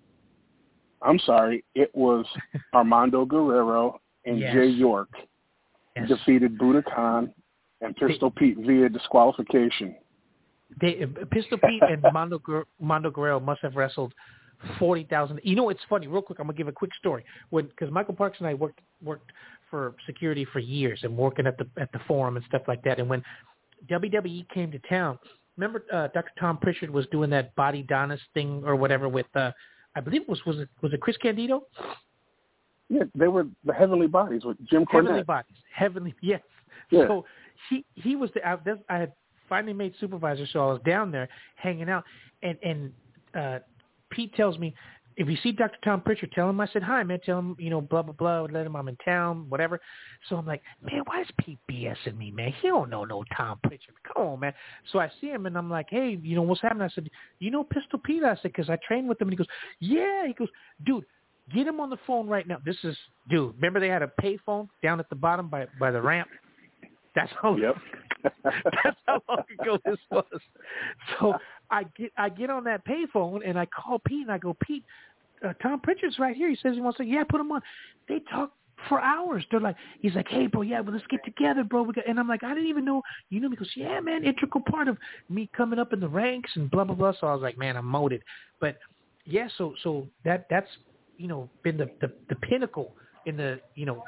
I'm sorry. It was Armando Guerrero and Jay York defeated Budokan and Pistol Pete via disqualification. Pistol Pete and Mondo Guerrero must have wrestled 40,000. You know, it's funny. Real quick, I'm gonna give a quick story. Because Michael Parks and I worked for security for years and working at the Forum and stuff like that. And when WWE came to town, remember Dr. Tom Pritchard was doing that Body Donis thing or whatever with I believe it was it Chris Candido? Yeah, they were the Heavenly Bodies with Jim Cornette. Heavenly, yes. Yeah. So he was I had finally made supervisor, so I was down there hanging out, and Pete tells me, if you see Dr. Tom Pritchard, tell him I said hi, man. Tell him, blah, blah, blah. Let him I'm in town, whatever. So I'm like, man, why is Pete BSing me, man? He don't know no Tom Pritchard. Come on, man. So I see him, and I'm like, hey, what's happening? I said, Pistol Pete? I said, because I trained with him. And he goes, yeah. He goes, dude, get him on the phone right now. Dude, remember they had a pay phone down at the bottom by the ramp? That's how that's how long ago this was. So I get on that payphone and I call Pete and I go, Pete, Tom Pritchard's right here. He says he wants to. Yeah, put him on. They talk for hours. They're like, he's like, hey, bro, yeah, well, let's get together, bro. And I'm like, I didn't even know you knew me. He goes, yeah, man, integral part of me coming up in the ranks and blah blah blah. So I was like, man, I'm molded. But yeah, so that's been the pinnacle in the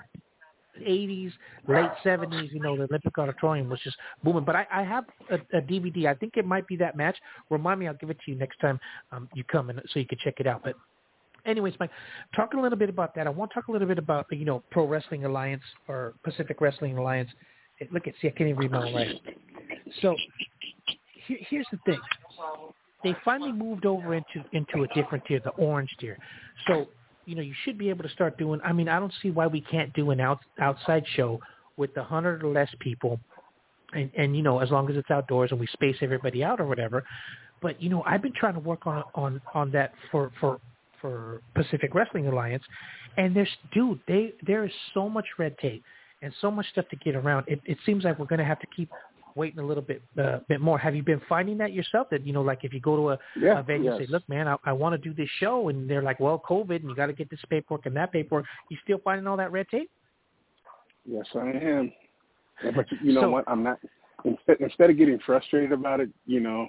80s, late 70s, the Olympic Auditorium was just booming. But I have a DVD. I think it might be that match. Remind me, I'll give it to you next time you come, so you can check it out. But anyways, Mike, talk a little bit about that. I want to talk a little bit about, Pro Wrestling Alliance or Pacific Wrestling Alliance. I can't even read my own writing. So here's the thing. They finally moved over into a different tier, the orange tier. So you should be able to start doing. I mean, I don't see why we can't do an outside show with 100 or less people, and as long as it's outdoors and we space everybody out or whatever. But I've been trying to work on that for Pacific Wrestling Alliance, and there is so much red tape and so much stuff to get around. It seems like we're going to have to keep waiting a little bit more. Have you been finding that yourself? That like if you go to a venue and say, look, man, I want to do this show, and they're like, well, COVID, and you got to get this paperwork and that paperwork. You still finding all that red tape? Yes, I am. Yeah, but you know what? I'm not. Instead of getting frustrated about it,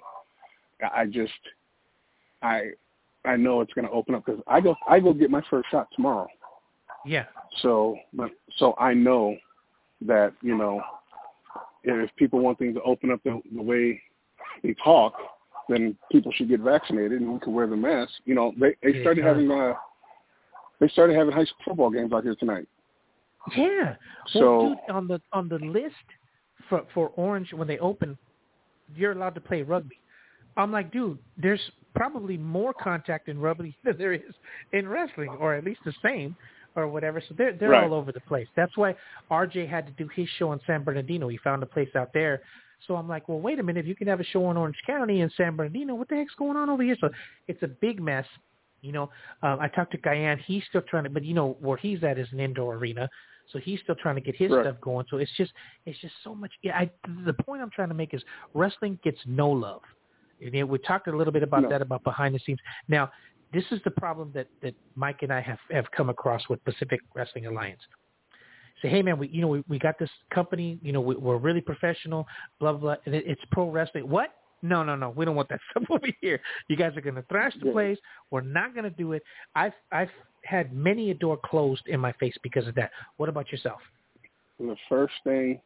I know it's going to open up because I go get my first shot tomorrow. Yeah. So I know that if people want things to open up the way they talk, then people should get vaccinated and we can wear the mask. They started having high school football games out here tonight. Yeah. Well, dude, on the list for Orange when they open, you're allowed to play rugby. I'm like, dude, there's probably more contact in rugby than there is in wrestling, or at least the same, or whatever. So they're right. all over the place. That's why RJ had to do his show in San Bernardino. He found a place out there. So I'm like, well, wait a minute. If you can have a show in Orange County and San Bernardino, what the heck's going on over here? So it's a big mess. You know, I talked to Guyan. He's still trying to, but you know, where he's at is an indoor arena. So he's still trying to get his right. stuff going. So it's just so much. Yeah, the point I'm trying to make is wrestling gets no love. And we talked a little bit about that, about behind the scenes. Now, this is the problem that Mike and I have come across with Pacific Wrestling Alliance. Say, hey man, we got this company. You know, we're really professional. Blah blah. And it's pro wrestling. What? No. We don't want that stuff over here. You guys are going to thrash the place. We're not going to do it. I've had many a door closed in my face because of that. What about yourself? The first thing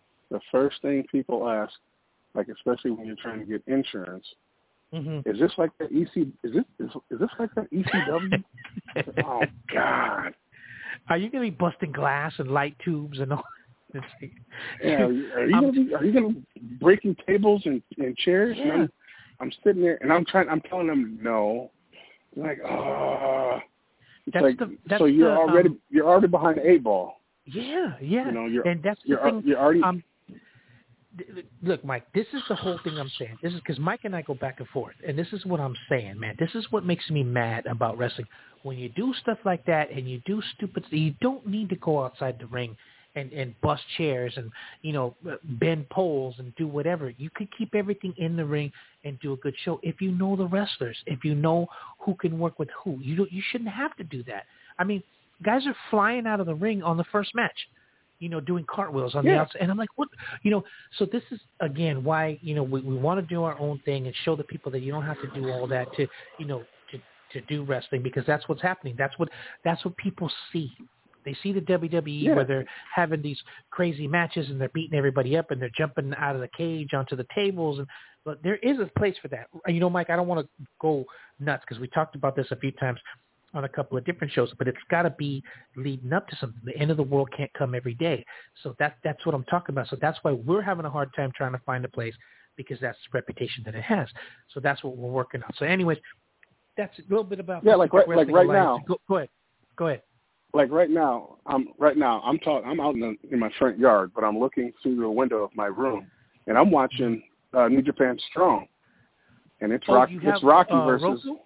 people ask, like especially when you're trying to get insurance, is this like the EC? Is this like the ECW? Oh God! Are you going to be busting glass and light tubes and all? Yeah, are you going to be breaking tables and chairs? Yeah. And I'm sitting there and I'm telling them no. They're like, oh. So you're already behind the 8 ball. Yeah. You know, and that's the thing. You're already. Look, Mike, this is the whole thing I'm saying. This is because Mike and I go back and forth, and this is what I'm saying, man. This is what makes me mad about wrestling. When you do stuff like that and you do stupid stuff, you don't need to go outside the ring and bust chairs and, you know, bend poles and do whatever. You could keep everything in the ring and do a good show if you know the wrestlers, if you know who can work with who. You shouldn't have to do that. I mean, guys are flying out of the ring on the first match, you know, doing cartwheels on the outside. And I'm like, what? You know, so this is, again, why, you know, we want to do our own thing and show the people that you don't have to do all that to, you know, to do wrestling, because that's what's happening. That's what people see. They see the WWE where they're having these crazy matches and they're beating everybody up and they're jumping out of the cage onto the tables. But there is a place for that. You know, Mike, I don't want to go nuts because we talked about this a few times on a couple of different shows, but it's got to be leading up to something. The end of the world can't come every day. So that's what I'm talking about. So that's why we're having a hard time trying to find a place, because that's the reputation that it has. So that's what we're working on. So anyways, that's a little bit about like right now. Go ahead. Like right now, I'm out in my front yard, but I'm looking through the window of my room, and I'm watching New Japan Strong, and it's Rocky versus. Roku?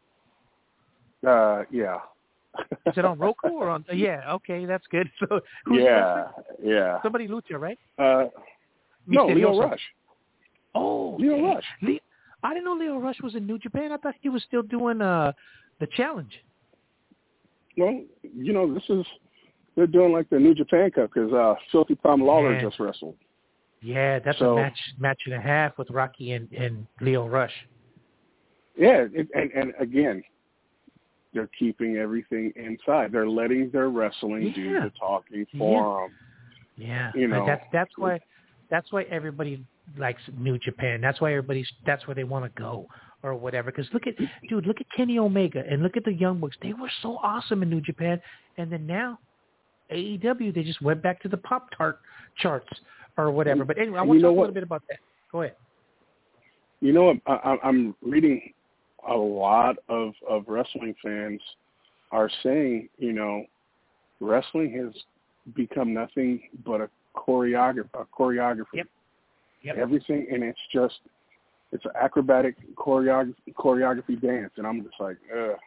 Yeah. Is it on Roku or on? Yeah, okay, that's good. So yeah. Somebody Lucha, right? No, Leo Rush. Oh, Leo Rush. I didn't know Leo Rush was in New Japan. I thought he was still doing the challenge. Well, you know, they're doing like the New Japan Cup because Filthy Tom Lawler just wrestled. Yeah, that's a match and a half with Rocky and Leo Rush. Yeah, and again, they're keeping everything inside. They're letting their wrestling do the talking for them. Yeah, you know, that's why everybody likes New Japan. That's why that's where they want to go or whatever. Because look at Kenny Omega and look at the Young Bucks. They were so awesome in New Japan, and then now AEW, they just went back to the Pop-Tart charts or whatever. But anyway, I want to talk a little bit about that. Go ahead. You know what? I'm reading a lot of wrestling fans are saying, you know, wrestling has become nothing but a choreography. Yep. Everything, and it's an acrobatic choreography dance, and I'm just like,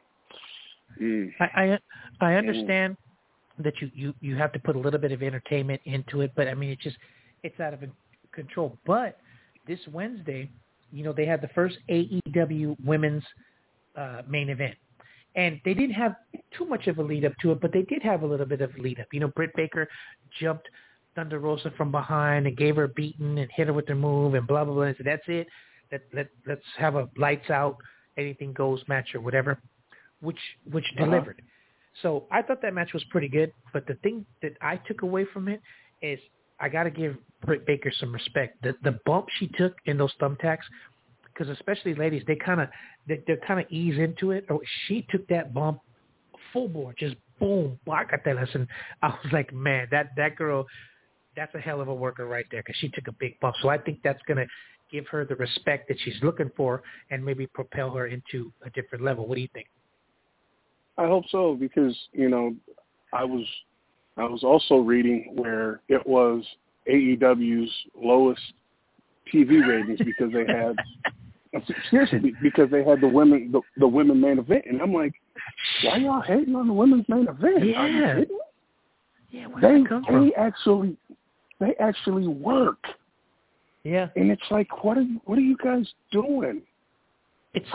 I understand that you have to put a little bit of entertainment into it, but I mean it's out of control. But this Wednesday, you know, they had the first AEW women's main event, and they didn't have too much of a lead up to it, but they did have a little bit of a lead up. You know, Britt Baker jumped Thunder Rosa from behind and gave her a beating and hit her with her move and blah blah blah. And said, that's it. Let's have a lights out, anything goes match or whatever, which delivered. So I thought that match was pretty good. But the thing that I took away from it is I got to give Britt Baker some respect. The bump she took in those thumbtacks, because especially ladies, they kind of ease into it. Or she took that bump full bore, just boom, bacatelas. And I was like, man, that girl, that's a hell of a worker right there because she took a big bump. So I think that's going to give her the respect that she's looking for and maybe propel her into a different level. What do you think? I hope so because, I was also reading where it was AEW's lowest TV ratings because they had seriously because they had the women main event, and I'm like, why y'all hating on the women's main event? Yeah, Are you kidding? Yeah, where did that come from? They actually work. Yeah, and it's like, what are you guys doing? It's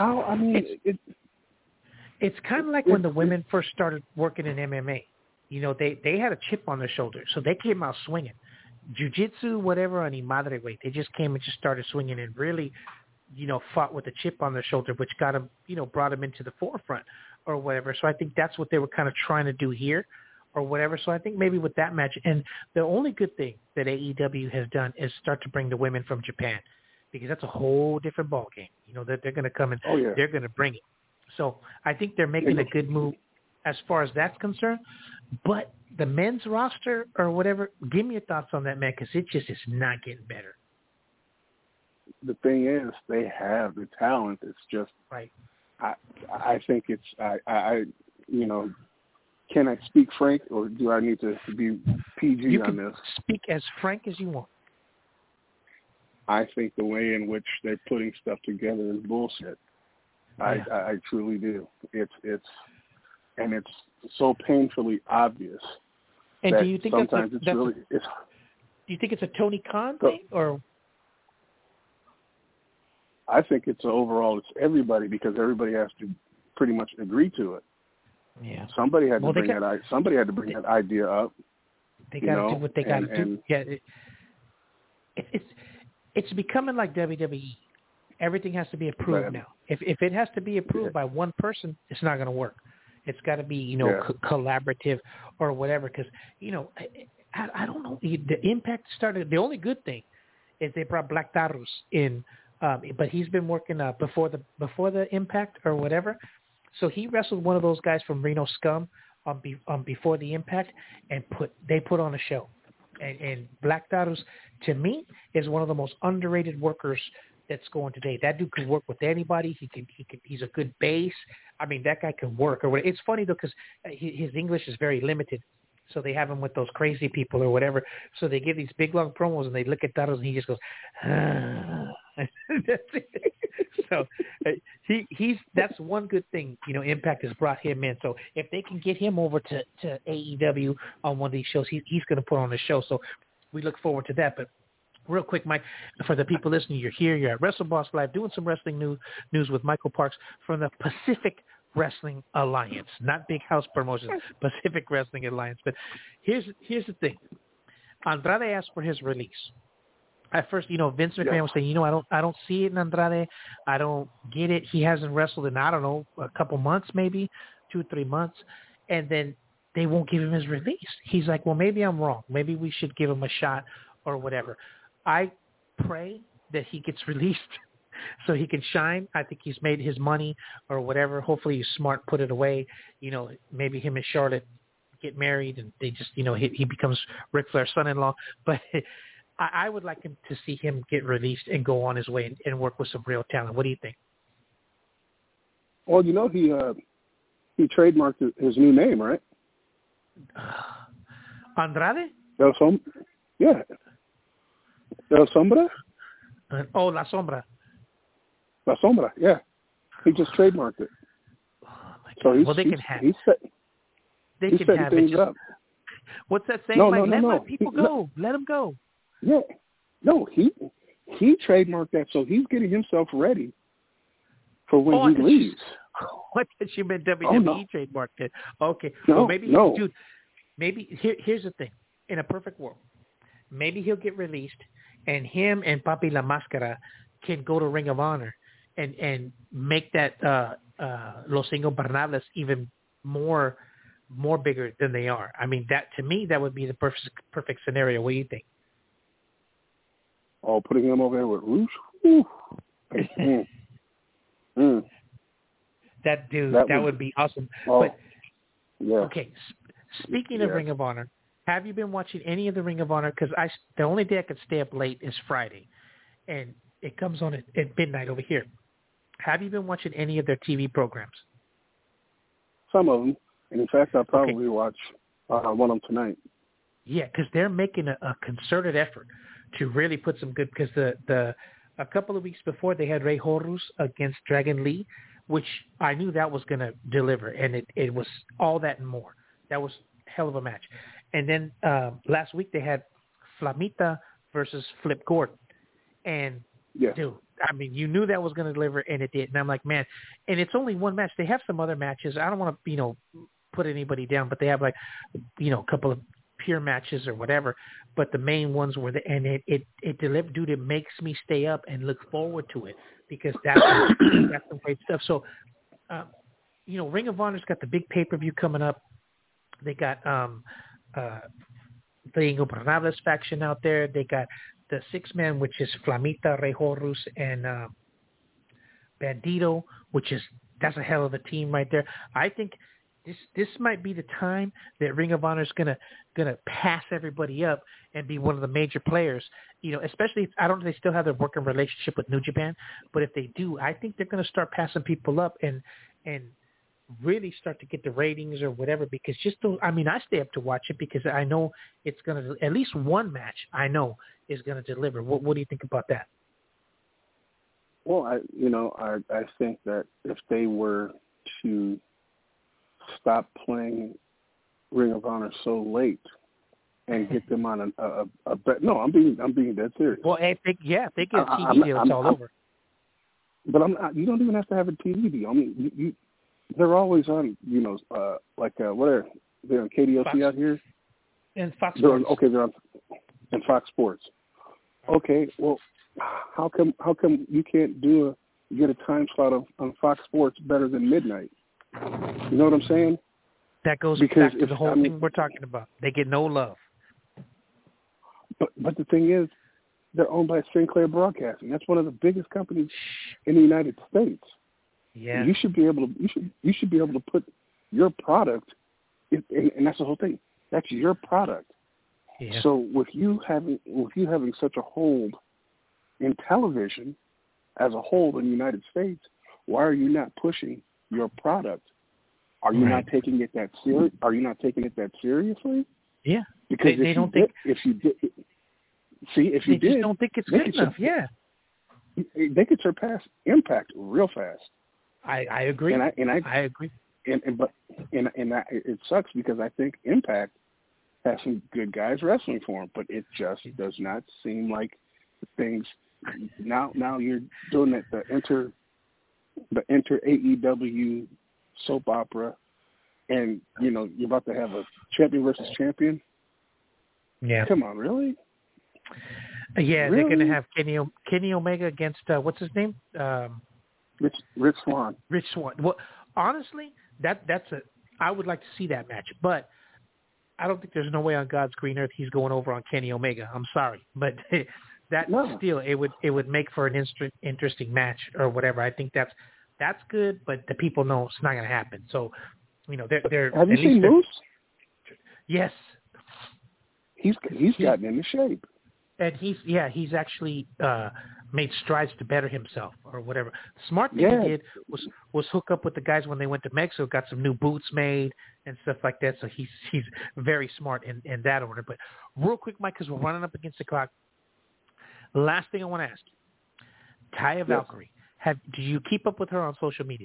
kind of like when the women first started working in MMA. They had a chip on their shoulder, so they came out swinging. Jiu-jitsu, whatever, on madre way. They just came and just started swinging and really, fought with a chip on their shoulder, which got them, brought them into the forefront or whatever. So I think that's what they were kind of trying to do here or whatever. So I think maybe with that match, and the only good thing that AEW has done is start to bring the women from Japan because that's a whole different ballgame. That they're going to come and they're going to bring it. So I think they're making a good move as far as that's concerned. But the men's roster or whatever, give me your thoughts on that, man, because it just is not getting better. The thing is, they have the talent. It's just right. I think it's can I speak frank, or do I need to be PG you on can this? Speak as frank as you want. I think the way in which they're putting stuff together is bullshit. Yeah. I truly do. It's so painfully obvious. And do you think do you think it's a Tony Khan thing, or? I think it's everybody because everybody has to pretty much agree to it. Yeah. Somebody had to bring that idea up. They got to do what they got to do. Yeah. It's becoming like WWE. Everything has to be approved now. If it has to be approved by one person, it's not going to work. It's got to be, collaborative or whatever. Because, I don't know. The Impact started. The only good thing is they brought Black Taurus in, but he's been working before the Impact or whatever. So he wrestled one of those guys from Reno Scum before the Impact, and they put on a show. And Black Taurus, to me, is one of the most underrated workers that's going today. That dude can work with anybody. He's a good base. I mean, that guy can work. Or it's funny though because his English is very limited, so they have him with those crazy people or whatever. So they give these big long promos, and they look at Taros, and he just goes, That's it. So that's one good thing. Impact has brought him in. So if they can get him over to AEW on one of these shows, he's going to put on the show. So we look forward to that. But real quick, Mike, for the people listening, you're at WrestleBoss Live doing some wrestling news with Michael Parks from the Pacific Wrestling Alliance, not Big House Promotions, Pacific Wrestling Alliance. But here's the thing. Andrade asked for his release. At first, Vince McMahon was saying, I don't see it in Andrade. I don't get it. He hasn't wrestled in, I don't know, a couple months, maybe 2 or 3 months. And then they won't give him his release. He's like, well, maybe I'm wrong. Maybe we should give him a shot or whatever. I pray that he gets released so he can shine. I think he's made his money or whatever. Hopefully he's smart, put it away. Maybe him and Charlotte get married and they just, he becomes Ric Flair's son-in-law. But I would like him to see him get released and go on his way and work with some real talent. What do you think? Well, he trademarked his new name, right? Andrade? Yeah. La Sombra? La Sombra. La Sombra, yeah. He just trademarked it. Oh they can have it. They can have it. What's that saying? Let my people go. Let them go. Yeah. No, he trademarked that, so he's getting himself ready for when he leaves. What did you mean WWE trademarked it? Okay. Well, maybe dude, maybe here's the thing. In a perfect world, maybe he'll get released and him and Papi La Máscara can go to Ring of Honor and make that Los Ingobernables even more bigger than they are. I mean, that to me, that would be the perfect scenario. What do you think? Oh, putting him over there with Rush? That dude, that would be awesome. Oh, but Yeah. Okay. Speaking of Ring of Honor, have you been watching any of the Ring of Honor? Because the only day I could stay up late is Friday, and it comes on at midnight over here. Have you been watching any of their TV programs? Some of them. And in fact, I'll probably watch one of them tonight. Yeah, because they're making a concerted effort to really put some good. Because a couple of weeks before they had Rey Horus against Dragon Lee, which I knew that was going to deliver, and it was all that and more. That was a hell of a match. And then last week they had Flamita versus Flip Gordon, and dude, I mean, you knew that was going to deliver, and it did. And I'm like, man, and it's only one match. They have some other matches. I don't want to, put anybody down, but they have like, a couple of pure matches or whatever. But the main ones were and it delivered, dude. It makes me stay up and look forward to it because that's some great stuff. So, Ring of Honor's got the big pay-per-view coming up. They got the Ingobernables faction out there. They got the 6-man, which is Flamita, Rey Horus, and Bandito, that's a hell of a team right there. I think this might be the time that Ring of Honor is gonna pass everybody up and be one of the major players. Especially if, I don't know if they still have their working relationship with New Japan, but if they do, I think they're gonna start passing people up and really start to get the ratings or whatever. Because I stay up to watch it because I know it's gonna, at least one match I know is gonna deliver. What do you think about that? Well, I think that if they were to stop playing Ring of Honor so late and get them on a bet. No, I'm being dead serious. Well, if they get a TV deal, it's all over. But I'm not. You don't even have to have a TV deal. I mean, they're always on. Whatever. They're on KDOC Fox. Out here. And Fox Sports. They're on and Fox Sports. Okay, well, how come you can't get a time slot on Fox Sports better than midnight? You know what I'm saying? That goes back to the whole thing we're talking about. They get no love. But the thing is, they're owned by Sinclair Broadcasting. That's one of the biggest companies in the United States. Yeah. You should be able to put your product, and that's the whole thing. That's your product. Yeah. So with you having such a hold in television as a whole in the United States, why are you not pushing your product? Are you not taking it that serious? Are you not taking it that seriously? Yeah, because they don't think. If you did, if you did, just don't think it's good enough. Yeah, they could surpass Impact real fast. I agree. I agree. But it sucks because I think Impact has some good guys wrestling for them, but it just does not seem like things. Now you're doing it. The enter AEW soap opera, and you're about to have a champion versus champion. Yeah, come on, really? Yeah, really? They're going to have Kenny Omega against what's his name? Rich Swann. Rich Swann. Well, honestly, I would like to see that match, but I don't think there's no way on God's green earth he's going over on Kenny Omega. I'm sorry, but still it would make for an interesting match or whatever. I think that's good, but the people know it's not going to happen. So, they're. Have you seen Moose? Yes. He's gotten into shape. And he's actually made strides to better himself or whatever. The smart thing he did was hook up with the guys when they went to Mexico, got some new boots made and stuff like that. So he's very smart in that order. But real quick, Mike, because we're running up against the clock. Last thing I want to ask you, Taya Valkyrie. Do you keep up with her on social media?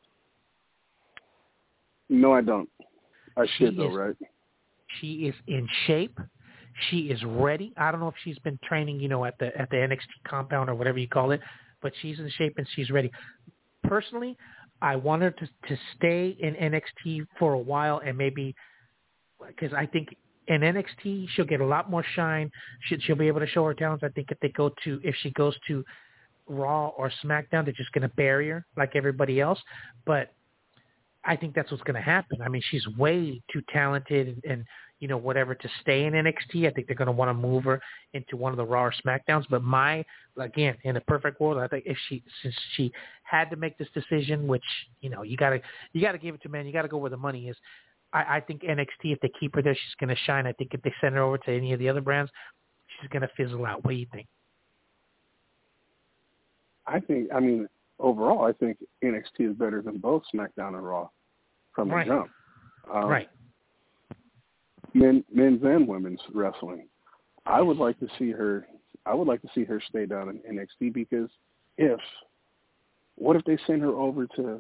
No, I don't. I should though, right? She is in shape. She is ready. I don't know if she's been training, at the NXT compound or whatever you call it, but she's in shape and she's ready. Personally, I want her to stay in NXT for a while and maybe because I think in NXT she'll get a lot more shine. She'll be able to show her talents. I think if she goes to Raw or SmackDown, they're just going to bury her like everybody else. But I think that's what's going to happen. I mean, she's way too talented and whatever to stay in NXT. I think they're going to want to move her into one of the Raw or SmackDowns. But again, in a perfect world, I think since she had to make this decision, which, you got to give it to man, you got to go where the money is. I think NXT, if they keep her there, she's going to shine. I think if they send her over to any of the other brands, she's going to fizzle out. What do you think? Overall, I think NXT is better than both SmackDown and Raw from the jump. Right. Men's and women's wrestling. I would like to see her stay down in NXT, because what if they send her over to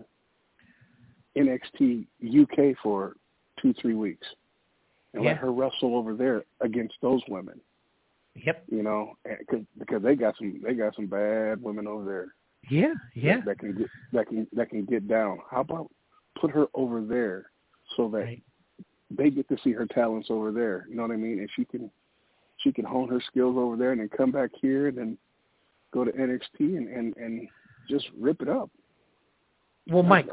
NXT UK for 2-3 weeks and let her wrestle over there against those women? Yep. You know, because they got some bad women over there. Yeah. That can get down. How about put her over there so that they get to see her talents over there? You know what I mean? And she can hone her skills over there, and then come back here, and then go to NXT and just rip it up. Well, Mike,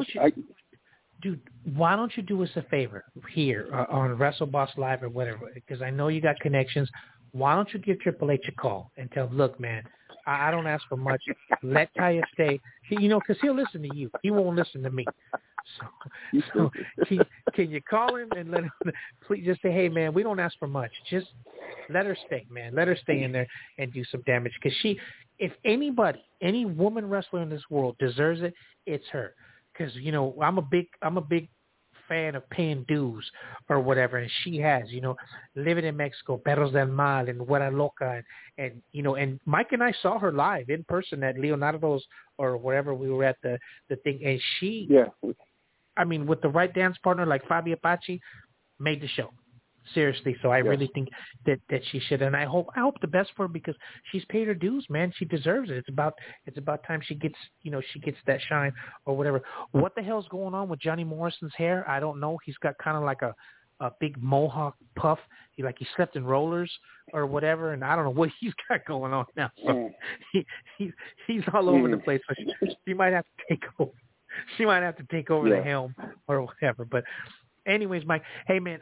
why don't you do us a favor here on WrestleBoss Live or whatever? Because I know you got connections. Why don't you give Triple H a call and tell him, look, man, I don't ask for much. Let Taya stay. Because he'll listen to you. He won't listen to me. So can you call him and let him, please just say, hey, man, we don't ask for much. Just let her stay, man. Let her stay in there and do some damage. Because if anybody, any woman wrestler in this world deserves it, it's her. Because, I'm a big fan of paying dues or whatever, and she has, living in Mexico, Perros del Mal and Guara Loca, and Mike and I saw her live in person at Leonardo's or wherever we were at the thing, and she, with the right dance partner like Fabi Apache, made the show. Seriously, so I really think that she should, and I hope the best for her, because she's paid her dues, man. She deserves it. It's about time she gets that shine or whatever. What the hell's going on with Johnny Morrison's hair? I don't know. He's got kind of like a big mohawk puff. He slept in rollers or whatever, and I don't know what he's got going on now. So he's all over the place. So she might have to take over. She might have to take over the helm or whatever, but. Anyways, Mike, hey, man,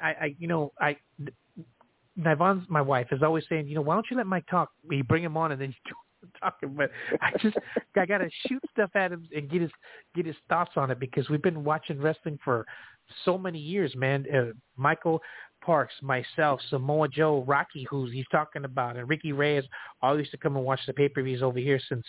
Nivon's my wife is always saying, why don't you let Mike talk? You bring him on and then you do talking. But I got to shoot stuff at him and get his thoughts on it, because we've been watching wrestling for so many years, man. Michael Parks, myself, Samoa Joe, Rocky, who he's talking about, and Ricky Reyes all used to come and watch the pay-per-views over here since,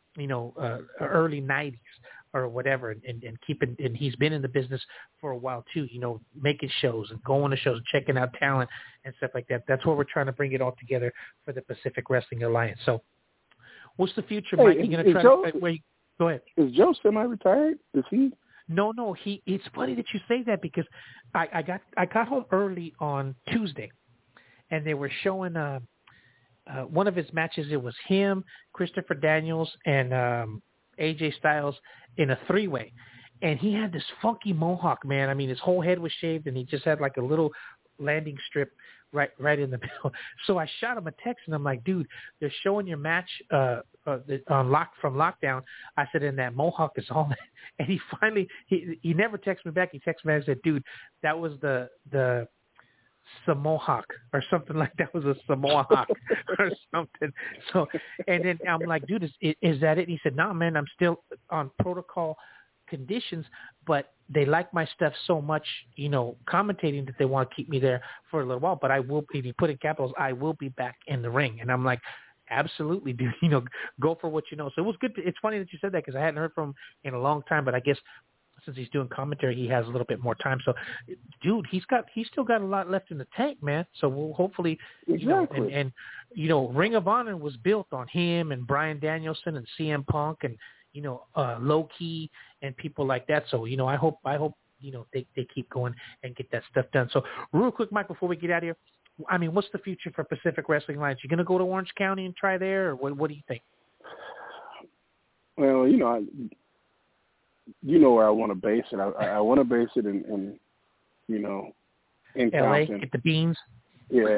early 90s. Or whatever, and he's been in the business for a while too, making shows and going to shows and checking out talent and stuff like that. That's where we're trying to bring it all together for the Pacific Wrestling Alliance. So what's the future, Mike? You going to try to go ahead. Is Joe semi-retired? Is he? No, it's funny that you say that, because I got home early on Tuesday, and they were showing one of his matches. It was him, Christopher Daniels, and AJ Styles in a 3-way, and he had this funky mohawk, man. His whole head was shaved, and he just had like a little landing strip right in the middle. So I shot him a text, and I'm like, dude, they're showing your match on from Lockdown. I said, and that mohawk is all that. And he finally, he never texted me back. He texted me and said, dude, that was the Samohawk or something like that. Was a Samoa or something. So, and then I'm like, dude, is that it? And he said, no, man, I'm still on protocol conditions, but they like my stuff so much, commentating, that they want to keep me there for a little while. But I will, if you put in capitals, I will be back in the ring. And I'm like, absolutely, dude, go for what you know. So it was good. It's funny that you said that, because I hadn't heard from him in a long time, but I guess since he's doing commentary, he has a little bit more time. So, dude, he's still got a lot left in the tank, man. So we'll hopefully, and Ring of Honor was built on him and Bryan Danielson and CM Punk and Low Key and people like that. So I hope they keep going and get that stuff done. So real quick, Mike, before we get out of here, what's the future for Pacific Wrestling Alliance? You going to go to Orange County and try there, or what do you think? Well, where I want to base it. I want to base it in in LA, Compton. get the beans. Yeah.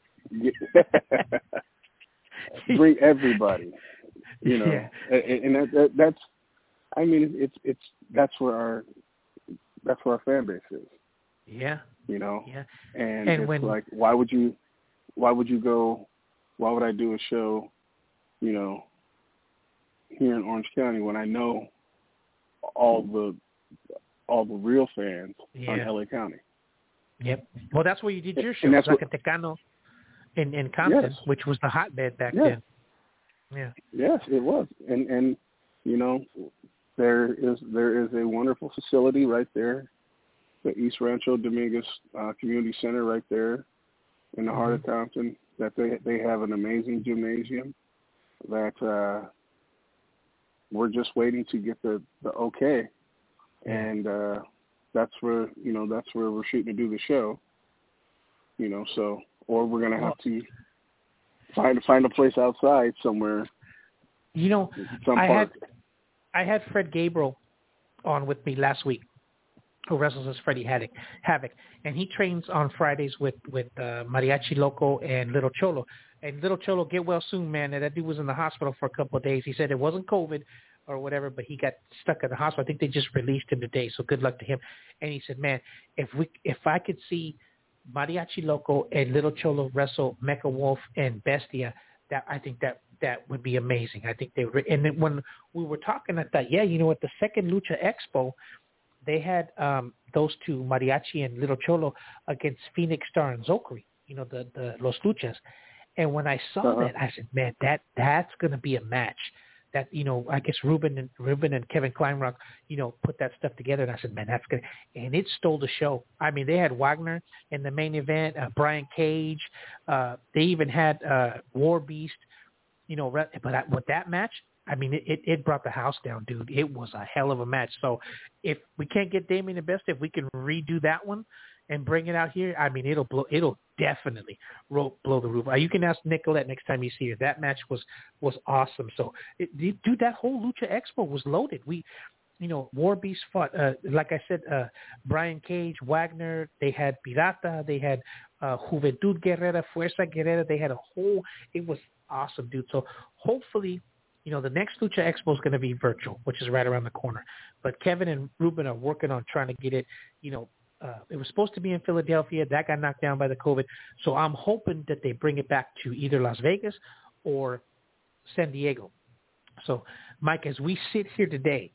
Bring everybody. Yeah. And that's. It's that's where our fan base is. Yeah. Yeah. And it's when, like, why would you go? Why would I do a show? Here in Orange County, when I know all the real fans on LA County. Yep. Well, that's where you did your show, Zacatecano in Compton, yes. which was the hotbed back then. Yeah. Yes, it was. And you know, there is a wonderful facility right there, the East Rancho Dominguez Community Center right there in the heart of Compton, that they have an amazing gymnasium that we're just waiting to get the okay. And that's where we're shooting to do the show. You know, so or we're gonna have to find a place outside somewhere. You know, I had Fred Gabriel on with me last week, who wrestles as Freddie Havoc, and he trains on Fridays with Mariachi Loco and Little Cholo. And Little Cholo, get well soon, man. That dude was in the hospital for a couple of days. He said it wasn't COVID or whatever, but he got stuck at the hospital. I think they just released him today, so good luck to him. And he said, man, if I could see Mariachi Loco and Little Cholo wrestle Mecha Wolf and Bestia, I think that would be amazing. I think they were, and then when we were talking, I thought, yeah, you know, at the second Lucha Expo, they had those two, Mariachi and Little Cholo, against Phoenix Star and Zokri, you know, the Los Luchas. And when I saw that, I said, man, that's going to be a match. That, you know, I guess Ruben and Kevin Kleinrock, you know, put that stuff together. And I said, man, that's good. And it stole the show. I mean, they had Wagner in the main event, Brian Cage. They even had War Beast, you know. But with that match, I mean, it brought the house down, dude. It was a hell of a match. So if we can't get Damien the Best, if we can redo that one and bring it out here, I mean, it'll definitely blow the roof. You can ask Nicolette next time you see her. That match was awesome. So, dude, that whole Lucha Expo was loaded. You know, War Beast fought, like I said, Brian Cage, Wagner. They had Pirata. They had Juventud Guerrera, Fuerza Guerrera. They had it was awesome, dude. So hopefully, you know, the next Lucha Expo is going to be virtual, which is right around the corner. But Kevin and Ruben are working on trying to get it, you know, it was supposed to be in Philadelphia. That got knocked down by the COVID. So I'm hoping that they bring it back to either Las Vegas or San Diego. So, Mike, as we sit here today,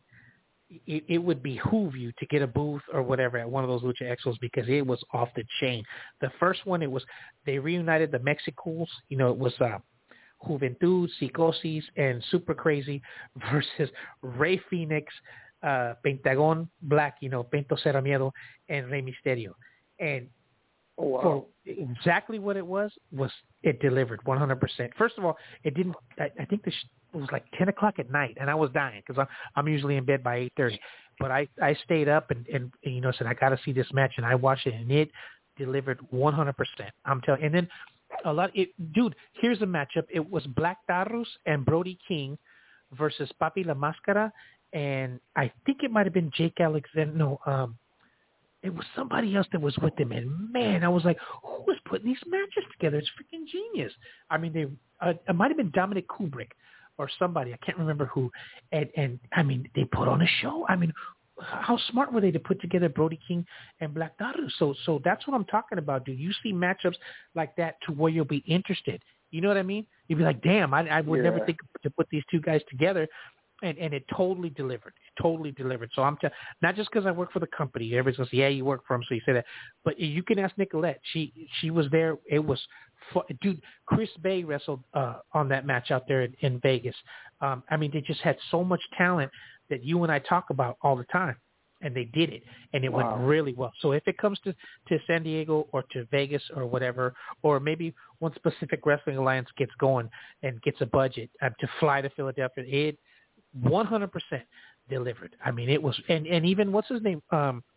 it would behoove you to get a booth or whatever at one of those Lucha Expos because it was off the chain. The first one, they reunited the Mexicools. You know, it was Juventud, Psicosis, and Super Crazy versus Rey Fénix, Pentagon Black, you know, Pento Cero Miedo, and Rey Mysterio. And for exactly what it was it delivered 100%. First of all, it didn't, I think it was like 10 o'clock at night, and I was dying because I'm usually in bed by 8:30. But I stayed up and you know, said, I got to see this match, and I watched it, and it delivered 100%. I'm telling you. And then dude, here's a matchup. It was Black Taurus and Brody King versus Papi La Máscara, and I think it might have been Jake Alexander. No, it was somebody else that was with them. And man, I was like, who was putting these matches together? It's freaking genius. I mean, it might have been Dominic Kubrick or somebody. I can't remember who. And I mean, they put on a show. I mean, how smart were they to put together Brody King and Black Taurus? So that's what I'm talking about, dude. You see matchups like that to where you'll be interested. You know what I mean? You'd be like, damn, I would never think to put these two guys together. And it totally delivered. So I'm not just because I work for the company. Everybody's going to say, yeah, you work for them, so you say that. But you can ask Nicolette. She was there. It was fun. Dude, Chris Bay wrestled on that match out there in Vegas. I mean, they just had so much talent that you and I talk about all the time. And they did it, and it went really well. So if it comes to San Diego or to Vegas or whatever, or maybe once Pacific Wrestling Alliance gets going and gets a budget to fly to Philadelphia, it 100% delivered. I mean, it was, and even what's his name?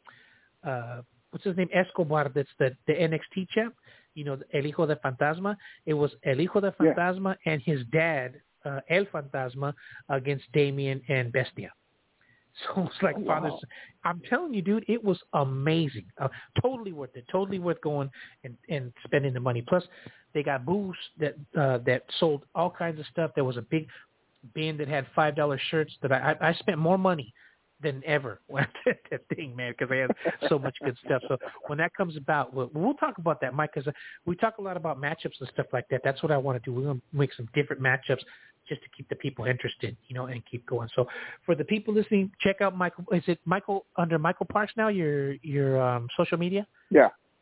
Escobar. That's the NXT champ. You know, El Hijo de Fantasma. It was El Hijo de Fantasma and his dad, El Fantasma, against Damien and Bestia. So it's like father. I'm telling you, dude, it was amazing. Totally worth it. Totally worth going and spending the money. Plus, they got booths that sold all kinds of stuff. There was a big bin that had $5 shirts that I spent more money than ever at that thing, man, because I had so much good stuff. So when that comes about, we'll talk about that, Mike, because we talk a lot about matchups and stuff like that. That's what I want to do. We're going to make some different matchups just to keep the people interested, you know, and keep going. So for the people listening, check out Michael. Is it Michael under Michael Parks now? Your social media? Yeah.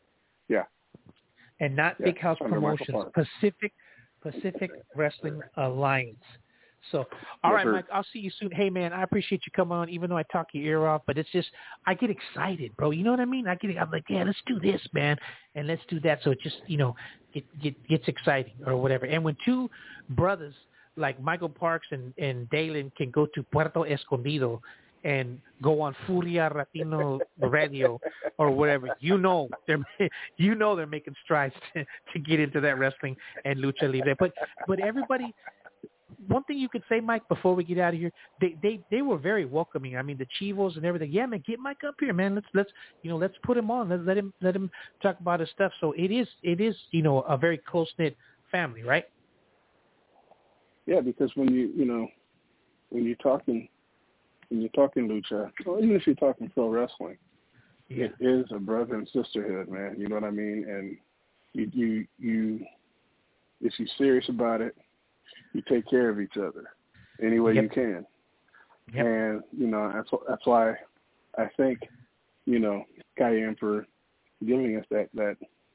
Yeah. And not Big House under Michael Promotions, Pacific Wrestling Alliance. So, all right, Mike, I'll see you soon. Hey, man, I appreciate you coming on, even though I talk your ear off, but it's just, I get excited, bro. You know what I mean? I'm like, yeah, let's do this, man, and let's do that. So it just, it gets exciting or whatever. And when two brothers like Michael Parks and Dalen can go to Puerto Escondido and go on Furia Latino Radio or whatever, they're making strides to get into that wrestling and lucha libre. But everybody, one thing you could say, Mike, before we get out of here, they were very welcoming. I mean, the Chivos and everything. Yeah, man, get Mike up here, man. Let's put him on. Let him talk about his stuff. So it is a very close knit family, right? Yeah, because when you're talking lucha, or even if you're talking pro wrestling, it is a brother and sisterhood, man. You know what I mean? And you if you're serious about it, you take care of each other any way you can. Yep. And, that's why I think, Cayenne for giving us that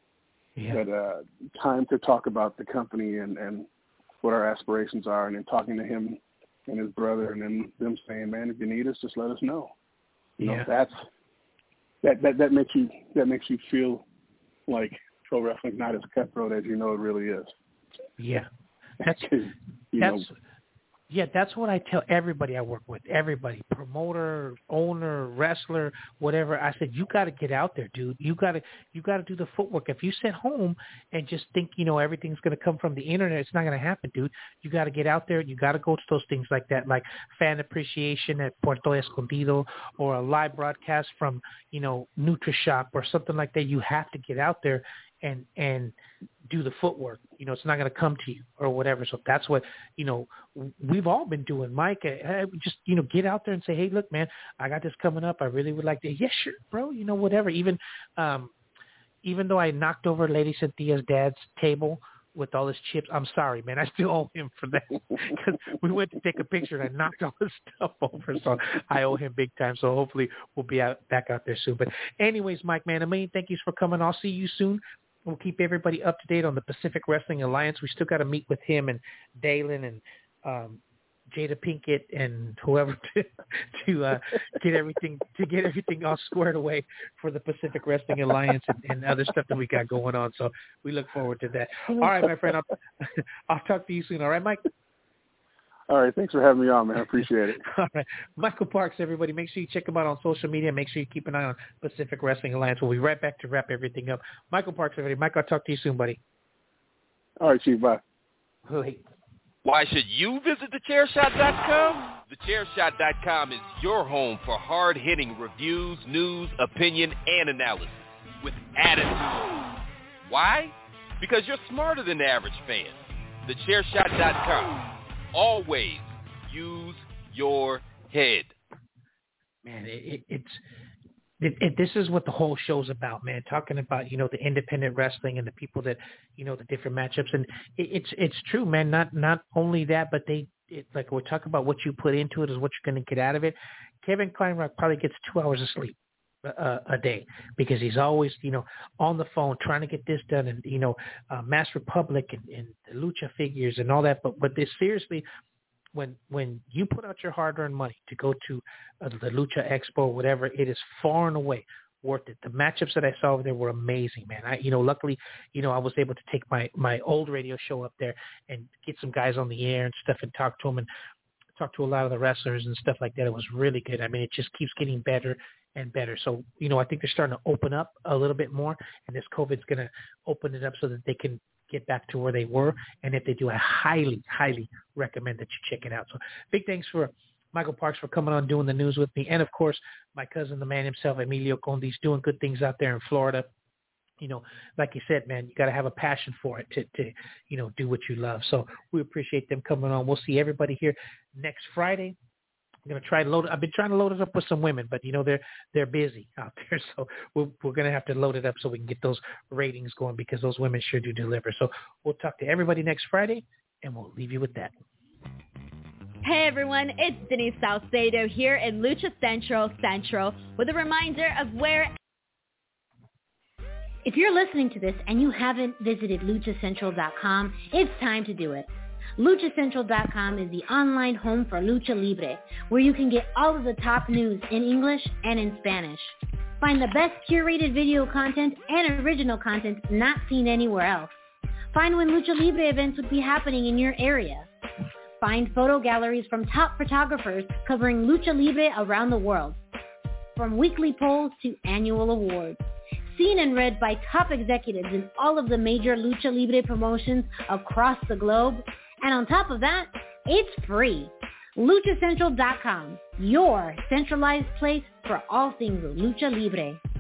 time to talk about the company and what our aspirations are, and then talking to him and his brother, and then them saying, man, if you need us, just let us know. You know, that makes you feel like pro wrestling's not as cutthroat as it really is. Yeah. That's what I tell everybody I work with. Everybody, promoter, owner, wrestler, whatever. I said, you got to get out there, dude. You got to do the footwork. If you sit home and just think, everything's going to come from the internet, it's not going to happen, dude. You got to get out there. You got to go to those things like that, like fan appreciation at Puerto Escondido or a live broadcast from, NutriShop or something like that. You have to get out there and do the footwork. It's not going to come to you or whatever. So that's what, we've all been doing, Mike. Just, get out there and say, hey, look, man, I got this coming up. I really would like to. Yeah, sure, bro. Whatever. Even though I knocked over Lady Cynthia's dad's table with all his chips, I'm sorry, man. I still owe him for that because we went to take a picture and I knocked all his stuff over. So I owe him big time. So hopefully we'll be back out there soon. But anyways, Mike, man, a million thank yous for coming. I'll see you soon. We'll keep everybody up to date on the Pacific Wrestling Alliance. We still got to meet with him and Dalen and Jada Pinkett and whoever to get everything all squared away for the Pacific Wrestling Alliance and other stuff that we got going on. So we look forward to that. All right, my friend. I'll talk to you soon. All right, Mike? All right. Thanks for having me on, man. I appreciate it. All right. Michael Parks, everybody. Make sure you check him out on social media. Make sure you keep an eye on Pacific Wrestling Alliance. We'll be right back to wrap everything up. Michael Parks, everybody. Mike, I'll talk to you soon, buddy. All right, Chief. Bye. Why should you visit thechairshot.com? Thechairshot.com is your home for hard-hitting reviews, news, opinion, and analysis with attitude. Why? Because you're smarter than the average fan. Thechairshot.com. Always use your head. Man, this is what the whole show's about, man. Talking about, the independent wrestling and the people that, the different matchups. And it's true, man. Not only that, but like we're talking about what you put into it is what you're going to get out of it. Kevin Kleinrock probably gets 2 hours of sleep a day because he's always, on the phone trying to get this done and, Mass Republic and the Lucha figures and all that. But this seriously, when you put out your hard-earned money to go to the Lucha Expo or whatever, it is far and away worth it. The matchups that I saw over there were amazing, man. Luckily, I was able to take my old radio show up there and get some guys on the air and stuff and talk to them and talk to a lot of the wrestlers and stuff like that. It was really good. I mean, it just keeps getting better and better. So, I think they're starting to open up a little bit more, and this COVID's going to open it up so that they can get back to where they were. And if they do, I highly, highly recommend that you check it out. So big thanks for Michael Parks for coming on, doing the news with me. And, of course, my cousin, the man himself, Emilio Conde, doing good things out there in Florida. Like you said, man, you got to have a passion for it to do what you love. So we appreciate them coming on. We'll see everybody here next Friday. I'm going to try to load it. I've been trying to load it up with some women, but, they're busy out there. So we're going to have to load it up so we can get those ratings going because those women sure do deliver. So we'll talk to everybody next Friday, and we'll leave you with that. Hey everyone, it's Denise Salcedo here in Lucha Central with a reminder of where If you're listening to this and you haven't visited LuchaCentral.com, it's time to do it. LuchaCentral.com is the online home for Lucha Libre, where you can get all of the top news in English and in Spanish. Find the best curated video content and original content not seen anywhere else. Find when Lucha Libre events would be happening in your area. Find photo galleries from top photographers covering Lucha Libre around the world. From weekly polls to annual awards. Seen and read by top executives in all of the major Lucha Libre promotions across the globe. And on top of that, it's free. LuchaCentral.com, your centralized place for all things Lucha Libre.